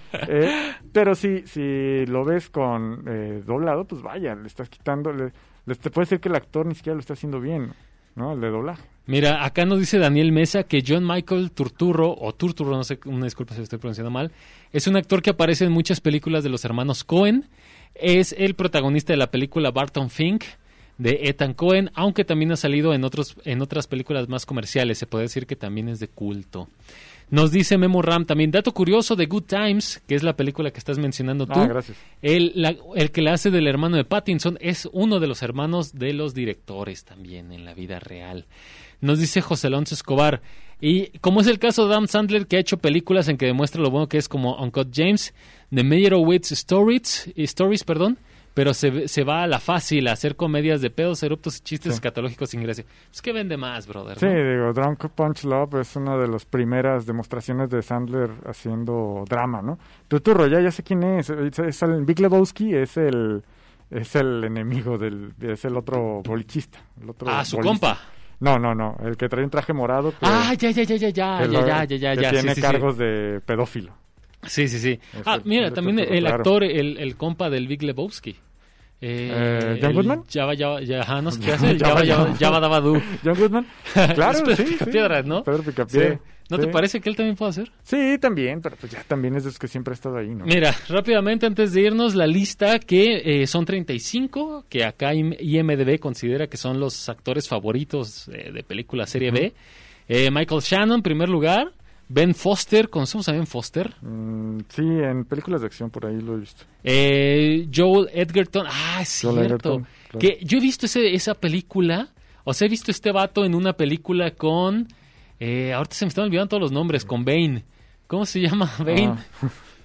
Eh, pero si, si lo ves con eh, doblado, pues vaya, le estás quitando, le, le- te puede ser que el actor ni siquiera lo está haciendo bien, ¿no? El de doblaje. Mira, acá nos dice Daniel Mesa que John Michael Turturro, o Turturro, no sé, una disculpa si lo estoy pronunciando mal, es un actor que aparece en muchas películas de los hermanos Coen. Es el protagonista de la película Barton Fink, de Ethan Coen, aunque también ha salido en otros en otras películas más comerciales. Se puede decir que también es de culto. Nos dice Memo Ram también, dato curioso de Good Times, que es la película que estás mencionando tú. Ah, gracias. El, la- el que la hace del hermano de Pattinson es uno de los hermanos de los directores también en la vida real. Nos dice José Alonso Escobar. Y como es el caso de Adam Sandler, que ha hecho películas en que demuestra lo bueno que es, como Uncut James, The Meyerowitz Stories, Stories perdón, pero se, se va a la fácil, a hacer comedias de pedos, eruptos y chistes Sí. escatológicos sin gracia. Pues que vende más, brother, Sí, ¿no? digo, Drunk Punch Love es una de las primeras demostraciones de Sandler haciendo drama, ¿no? Turturro, ya, ya sé quién es. Es, es el Big Lebowski, es el es el enemigo del, es el otro bolichista. El otro Ah, su bolista. compa. No, no, no, el que trae un traje morado que, Ah, ya, ya, ya, ya, ya, que ya, lo- ya, ya, ya, que ya. tiene Sí, sí, sí. cargos de pedófilo. Sí, sí, sí. Es Ah, el- mira, el también Turturro, el claro. actor, el, el compa del Big Lebowski. Eh, Eh, ¿John el Goodman? Java, Java, ya, ajá, no sé qué hace. Java, Java, Java, Java. Java Dava Du. John Goodman. Claro, Es Pedro sí, sí. Picapiedras, ¿no? Pedro Picapiedra. Sí. ¿No te Sí. parece que él también puede hacer? Sí, también, pero pues ya también es de los que siempre ha estado ahí, ¿no? Mira, rápidamente antes de irnos, la lista que eh, son treinta y cinco, que acá I M D B considera que son los actores favoritos eh, de película serie B. Eh, Michael Shannon, en primer lugar. Ben Foster, ¿conocemos a Ben Foster? Mm, sí, en películas de acción por ahí lo he visto. Eh, Joel Edgerton, ah, es Joel cierto. Edgerton, claro. Que yo he visto ese, esa película, o sea, he visto este vato en una película con, eh, ahorita se me están olvidando todos los nombres, con Bane. ¿Cómo se llama Bane? Ah.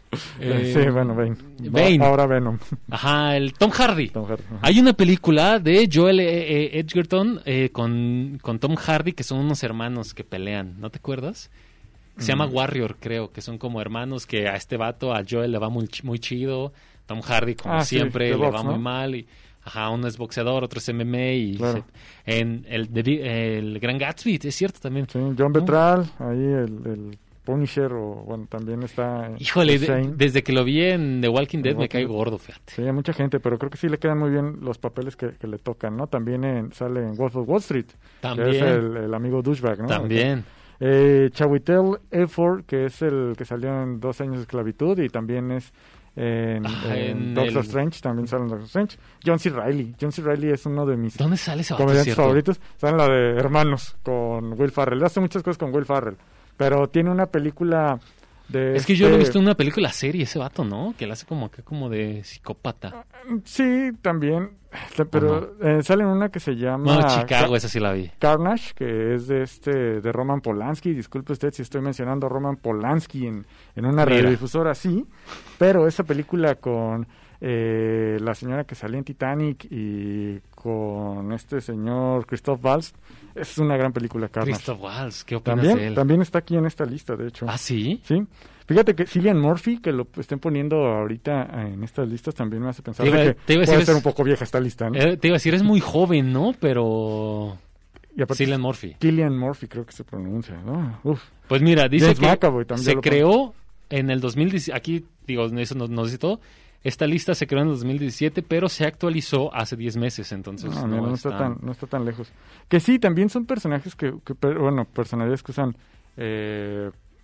Eh, sí, bueno, Bane. Bane. Ahora Venom. Ajá, el Tom Hardy. Tom Hardy, ajá. Hay una película de Joel eh, eh, Edgerton eh, con, con Tom Hardy, que son unos hermanos que pelean, ¿no te acuerdas? Se llama Mm. Warrior, creo, que son como hermanos que a este vato, a Joel le va muy, ch- muy chido, Tom Hardy como Ah, sí, siempre de le box, va ¿no? muy mal y ajá, uno es boxeador, otro es M M A y Claro. se- en el, de Vi- el Gran Gatsby, es cierto también. Sí, John Betral, ahí el, el Punisher, o bueno, también está. eh, Híjole, de- Shane. desde que lo vi en The Walking The Dead me Walking cae Dead. gordo, fíjate. Sí, a mucha gente, pero creo que sí le quedan muy bien los papeles que, que le tocan, ¿no? También en- sale en Wolf of Wall Street, que También, es el, el amigo douchebag, ¿no? también. Eh, Chiwetel Ejiofor, que es el que salió en Dos años de esclavitud y también es en, Ah, en en Doctor el- Strange, también sale en Doctor Strange. John C. Reilly, John C. Reilly es uno de mis ¿Dónde sale ese vato, comediantes cierto? favoritos. Sale en la de Hermanos con Will Ferrell. Hace muchas cosas con Will Ferrell, pero tiene una película de Es que yo lo he este- visto en una película serie, ese vato, ¿no? Que le hace como que como de psicópata. Sí, también, pero eh, sale en una que se llama No, Chicago, Ca- esa sí la vi. Carnage, que es de este de Roman Polanski. Disculpe usted si estoy mencionando a Roman Polanski en, en una Mira. radiodifusora, sí, pero esa película con eh, la señora que salía en Titanic y con este señor Christoph Waltz es una gran película, Carnage. Christoph Waltz, ¿qué opinas de También, él? también está aquí en esta lista, de hecho. ¿Ah, sí? Sí. Fíjate que Cillian Murphy, que lo estén poniendo ahorita en estas listas, también me hace pensar Te iba- de que te iba a puede decir, ser es- un poco vieja esta lista, ¿no? Eh, te iba a decir, es muy joven, ¿no? Pero... Y aparte, Cillian Murphy. Cillian Murphy creo que se pronuncia, ¿no? Uf. Pues mira, dice James que McAvoy también se lo creó en el dos mil diez. Aquí, digo, eso nos, nos dice todo. Esta lista se creó en el dos mil diecisiete, pero se actualizó hace diez meses, entonces No, no, mira, no, está... está tan, no está tan lejos. Que sí, también son personajes que, que per- bueno, personalidades que usan eh,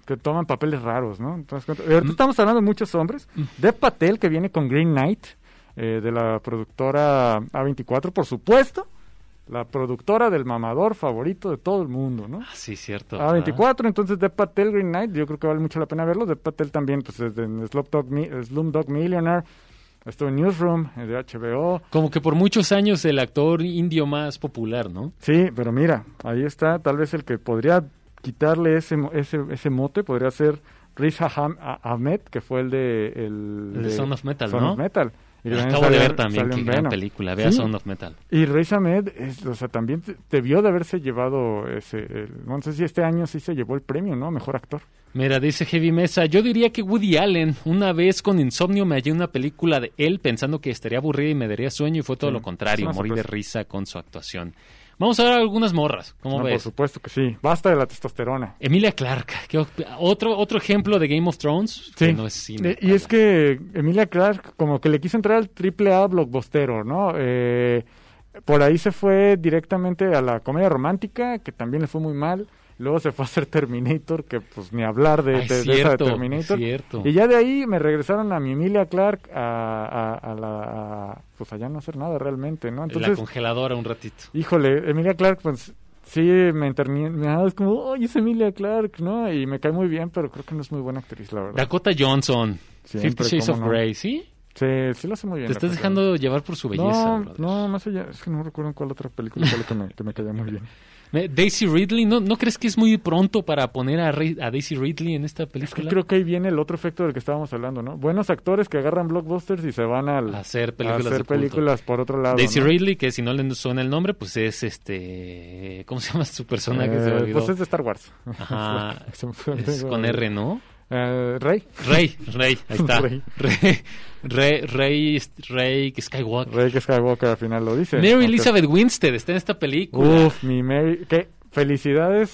que toman papeles raros, ¿no? Entonces, ahorita estamos hablando de muchos hombres. Dev Patel, que viene con Green Knight, eh, de la productora A veinticuatro, por supuesto, la productora del mamador favorito de todo el mundo, ¿no? Ah, sí, cierto. A veinticuatro, entonces Dev Patel, Green Knight, yo creo que vale mucho la pena verlo. Dev Patel también, pues, es de Slumdog, Slumdog Millionaire, estuvo en Newsroom, de H B O. Como que por muchos años el actor indio más popular, ¿no? Sí, pero mira, ahí está, tal vez el que podría quitarle ese ese ese mote, podría ser Riz Ahmed, que fue el de... El, el de Sound of Metal, Sound ¿no? of Metal. Y acabo sale, de ver también, qué gran Venom. película, vea sí. Sound of Metal. Y Riz Ahmed, es, o sea, también debió de haberse llevado ese, el, no sé si este año sí se llevó el premio, ¿no? Mejor actor. Mira, dice Heavy Mesa, yo diría que Woody Allen, una vez con insomnio me hallé una película de él pensando que estaría aburrida y me daría sueño y fue todo sí, lo contrario, morí de sorpresa. risa con su actuación. Vamos a ver algunas morras, ¿cómo No, ves? por supuesto que sí, basta de la testosterona. Emilia Clarke, que otro otro ejemplo de Game of Thrones, sí. que no es cine. Y es que Emilia Clarke como que le quiso entrar al triple A blockbustero, ¿no? Eh, por ahí se fue directamente a la comedia romántica, que también le fue muy mal. Luego se fue a hacer Terminator, que pues ni hablar de, Ay, de, cierto, de esa de Terminator. cierto. Y ya de ahí me regresaron a mi Emilia Clarke a, a, a la... A, pues allá no hacer nada realmente, ¿no? Entonces, la congeladora un ratito. Híjole, Emilia Clarke, pues sí, me internet, es como, oye, es Emilia Clarke, ¿no? Y me cae muy bien, pero creo que no es muy buena actriz, la verdad. Dakota Johnson, Siempre, Fifty Shades of ¿cómo no? Grey, ¿sí? Sí, sí lo hace muy bien. Te estás la dejando verdad. llevar por su belleza. No, brother. no, más allá, es que no recuerdo en cuál otra película fue la que me, que me caía muy bien. Eh, Daisy Ridley, ¿no, ¿no crees que es muy pronto para poner a, Re- a Daisy Ridley en esta Es película? que creo que ahí viene el otro efecto del que estábamos hablando, ¿no? Buenos actores que agarran blockbusters y se van al, A hacer películas a hacer de culto. películas por otro lado. Daisy ¿no? Ridley, que si no le suena el nombre, pues es este... ¿Cómo se llama su personaje? Se me Eh, olvidó. pues es de Star Wars. Ajá, Se me fue- es con R, ¿no? Eh, Rey. Rey, Rey, ahí está. Rey. Rey, Rey, Rey, Rey Skywalker. Rey que Skywalker al final lo dice. Mary Aunque- Elizabeth Winstead está en esta película. Uf, mi Mary. ¿Qué? Felicidades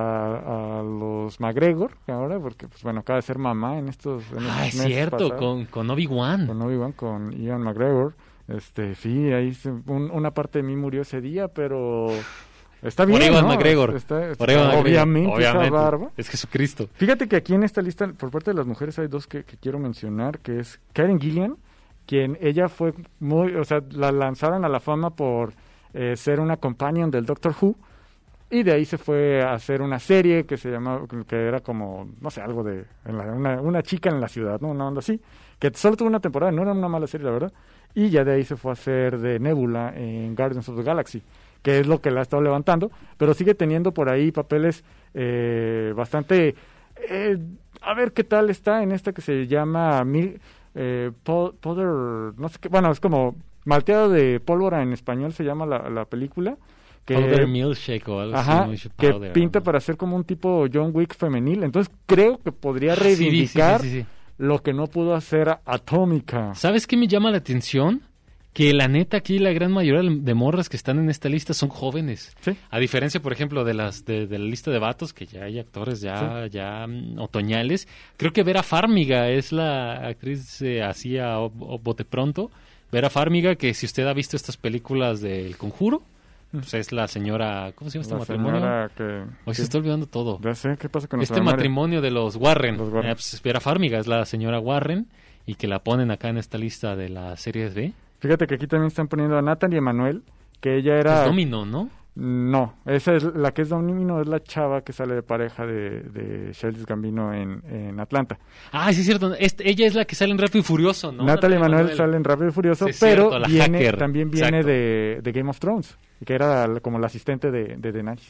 a, a los McGregor ahora, porque pues bueno, acaba de ser mamá en estos, en Ah, estos es meses cierto, pasados. con, con Obi-Wan. Con Obi-Wan, con Ian McGregor. Este, sí, ahí se- un- una parte de mí murió ese día, pero está bien, Por Ewan ¿no? McGregor. Está- está- Por Ewan McGregor. obviamente, Obviamente. esa barba. Es Jesucristo. Fíjate que aquí en esta lista, por parte de las mujeres, hay dos que, que quiero mencionar, que es Karen Gillian, quien ella fue muy, o sea, la lanzaron a la fama por eh, ser una companion del Doctor Who, y de ahí se fue a hacer una serie que se llamaba, que era como, no sé, algo de, en la- una, una chica en la ciudad, ¿no? Una onda así, que solo tuvo una temporada, no era una mala serie, la verdad, y ya de ahí se fue a hacer de Nebula en Guardians of the Galaxy, que es lo que la ha estado levantando, pero sigue teniendo por ahí papeles eh, bastante... Eh, a ver qué tal está en esta que se llama Mil, eh, Pol- Powder, no sé qué, bueno, es como Malteado de Pólvora en español se llama la, la película. Que, Powder Milkshake o algo ajá, así. que Powder, pinta ¿no? para ser como un tipo John Wick femenil. Entonces creo que podría Ah, sí, sí, reivindicar sí, sí, sí. lo que no pudo hacer Atómica. ¿Sabes qué me llama la atención? Que la neta aquí la gran mayoría de morras que están en esta lista son jóvenes. Sí. A diferencia, por ejemplo, de las de, de la lista de vatos, que ya hay actores ya, ya mm, otoñales. Creo que Vera Farmiga es la actriz eh, así a o- o bote pronto. Vera Farmiga, que si usted ha visto estas películas del Conjuro, pues es la señora... ¿Cómo se llama este La matrimonio? señora que... Hoy se sí. está olvidando todo. Ya sé, ¿qué pasa con nuestra Este memoria? matrimonio de los Warren. Los Warren. Eh, pues Vera Farmiga es la señora Warren y que la ponen acá en esta lista de las series B. Fíjate que aquí también están poniendo a Natalie Emanuel, que ella era... Es Domino, ¿no? No, esa es la que es Domino, es la chava que sale de pareja de, de Childish Gambino en, en Atlanta. Ah, sí es cierto. Este, ella es la que sale en Rápido y Furioso, ¿no? Natalie Emanuel sale en Rápido y Furioso, Sí, es pero cierto, la viene, hacker. también viene Exacto. de, de Game of Thrones, que era la- como la asistente de, de Daenerys.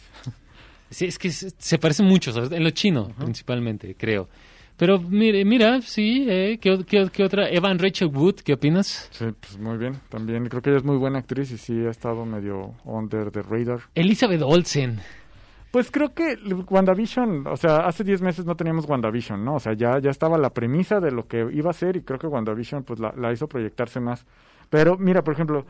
Sí, es que se, se parecen mucho, ¿sabes? En lo chino, principalmente, creo. Pero mire, mira, sí, eh, ¿qué, o- qué, qué otra? Evan Rachel Wood, ¿qué opinas? Sí, pues muy bien. También creo que ella es muy buena actriz y sí ha estado medio under the radar. Elizabeth Olsen. Pues creo que WandaVision, o sea, hace diez meses no teníamos WandaVision, ¿no? O sea, ya, ya estaba la premisa de lo que iba a ser y creo que WandaVision pues la, la hizo proyectarse más. Pero mira, por ejemplo,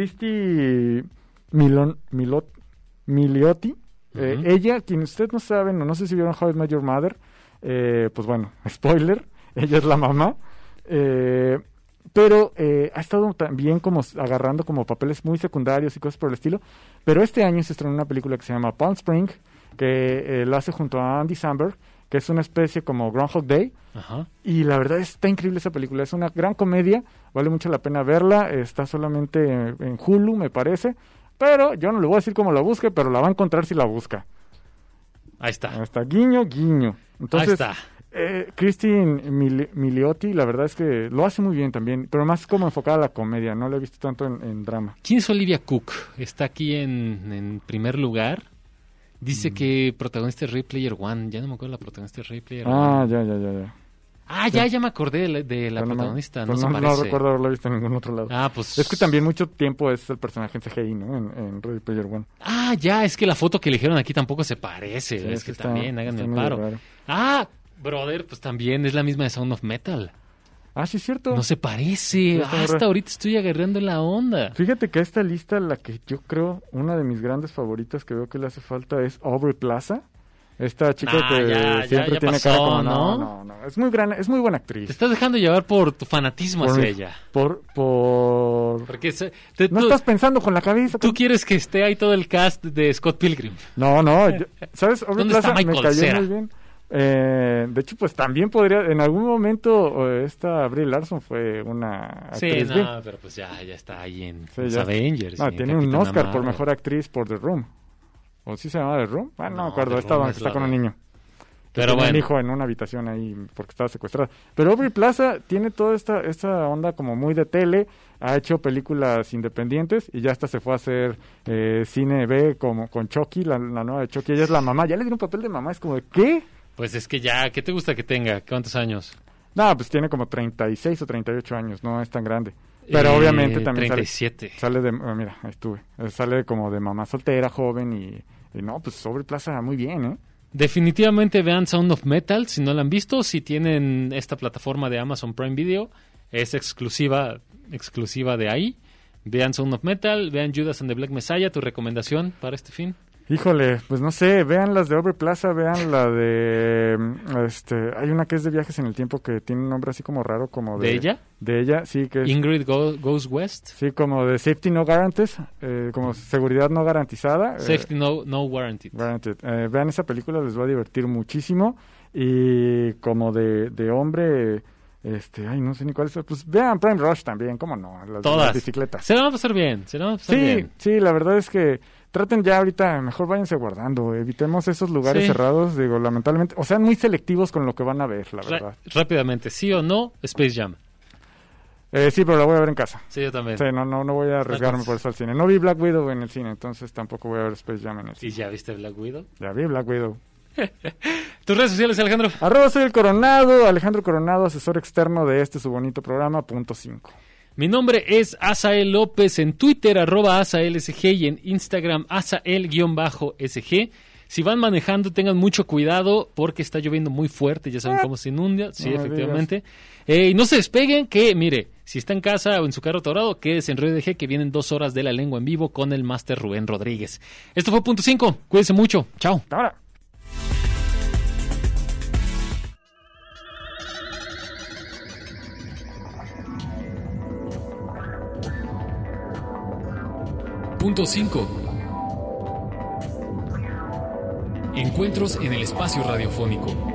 Christy Milon, Milot, Miliotti, eh, Ujú. ella, quien ustedes no saben, o no sé si vieron How I Met Your Mother, eh, pues bueno, spoiler, ella es la mamá, eh, pero eh, ha estado también como agarrando como papeles muy secundarios y cosas por el estilo, pero este año se estrenó una película que se llama Palm Spring, que eh, la hace junto a Andy Samberg, que es una especie como Groundhog Day. Ajá. Y la verdad está increíble esa película. Es una gran comedia, vale mucho la pena verla. Está solamente en, en Hulu, me parece. Pero yo no le voy a decir cómo la busque, pero la va a encontrar si la busca. Ahí está. Ahí está, guiño, guiño. Entonces, Ahí está. Eh, Christine Mil- Milioti, la verdad es que lo hace muy bien también, pero más como enfocada a la comedia, no la he visto tanto en, en drama. ¿Quién es Olivia Cook? Está aquí en, en primer lugar. Dice mm. que protagonista es Ready Player One. Ya no me acuerdo la protagonista es Ready Player ah, One. ya, ya, ya, ya. Ah, ya, ya me acordé de la, de la protagonista. No, no, se no, parece. no recuerdo haberla visto en ningún otro lado. Ah, pues... Es que también mucho tiempo es el personaje en C G I, ¿no? En, en Ready Player One. Ah, ya, es que la foto que eligieron aquí tampoco se parece. Sí, es que está, también, háganme el muy paro. raro. Ah, brother, pues también es la misma de Sound of Metal. Ah, sí, es cierto. No se parece. Ah, hasta ahorita estoy agarrando la onda. Fíjate que a esta lista, la que yo creo, una de mis grandes favoritas que veo que le hace falta es Aubrey Plaza. Esta chica ah, que ya, siempre ya, ya tiene pasó, cara como... ¿no? No, no, no. Es muy, gran, es muy buena actriz. Te estás dejando llevar por tu fanatismo por, hacia ella. Por... por... Porque se, te, no tú, estás pensando con la cabeza. Tú quieres que esté ahí todo el cast de Scott Pilgrim. No, no. Yo, ¿sabes? Aubrey ¿Dónde Plaza está Michael me cayó Cera? muy bien. Eh, de hecho, pues también podría... En algún momento eh, esta Brie Larson fue una actriz Sí, no, bien. pero pues ya, ya está ahí en Sí, los ya. Avengers. No, y en tiene un Capitana Oscar por Marvel. mejor actriz por The Room. ¿O sí se llamaba The Room? Ah, no, No, me acuerdo. The Esta Room que es está la con un de- niño. Que Pero tenía un bueno. hijo en una habitación ahí porque estaba secuestrada. Pero Aubrey Plaza tiene toda esta, esta onda como muy de tele, ha hecho películas independientes y ya hasta se fue a hacer eh, cine B como con Chucky, la, la nueva de Chucky. Ella es la mamá, ya le dieron papel de mamá, es como de ¿qué? Pues es que ya, ¿qué te gusta que tenga? ¿Cuántos años? No, pues tiene como treinta y seis o treinta y ocho años, no es tan grande. Pero Eh, obviamente también treinta y sale, siete. sale de, ah, mira, ahí estuve, Eh, sale como de mamá soltera, joven y, y no, pues Aubrey Plaza muy bien, ¿eh? Definitivamente vean Sound of Metal si no la han visto, si tienen esta plataforma de Amazon Prime Video, es exclusiva exclusiva de ahí. Vean Sound of Metal, vean Judas and the Black Messiah, tu recomendación para este fin. Híjole, pues no sé, vean las de Aubrey Plaza, vean la de... este Hay una que es de viajes en el tiempo que tiene un nombre así como raro, como de... ¿De ella? De ella, sí, que es... Ingrid Go- Goes West. Sí, como de Safety No Guarantees, eh, como seguridad no garantizada. eh, Safety No, no Warranted. Guaranteed. Eh, vean esa película, les va a divertir muchísimo. Y como de, de hombre... Este, ay, no sé ni cuál es. Pues vean Prime Rush también, ¿cómo no? Las, Todas. las bicicletas. Se la van a pasar bien, se la van a pasar Sí, bien. sí, la verdad es que traten ya ahorita, mejor váyanse guardando, evitemos esos lugares Sí. cerrados, digo, lamentablemente, o sean muy selectivos con lo que van a ver, la Ra- verdad. rápidamente, ¿sí o no? Space Jam. Eh, sí, pero la voy a ver en casa. Sí, yo también. Sí, no, no, no voy a arriesgarme Entonces- por eso al cine. No vi Black Widow en el cine, entonces tampoco voy a ver Space Jam en el ¿Y cine. ya viste Black Widow? Ya vi Black Widow. ¿Tus redes sociales, Alejandro? Arroba soy el Coronado, Alejandro Coronado, asesor externo de este su bonito programa, punto cinco. Mi nombre es Asael López, en Twitter, arroba AsaelSG, y en Instagram, Asael-S G. Si van manejando, tengan mucho cuidado porque está lloviendo muy fuerte, ya saben cómo se inunda. Sí, No me efectivamente. Eh, y no se despeguen, que mire, si está en casa o en su carro atorado, quédese en Radio D G, que vienen dos horas de la lengua en vivo con el máster Rubén Rodríguez. Esto fue Punto cinco, cuídense mucho, chao. Ahora. Punto cinco. Encuentros en el espacio radiofónico.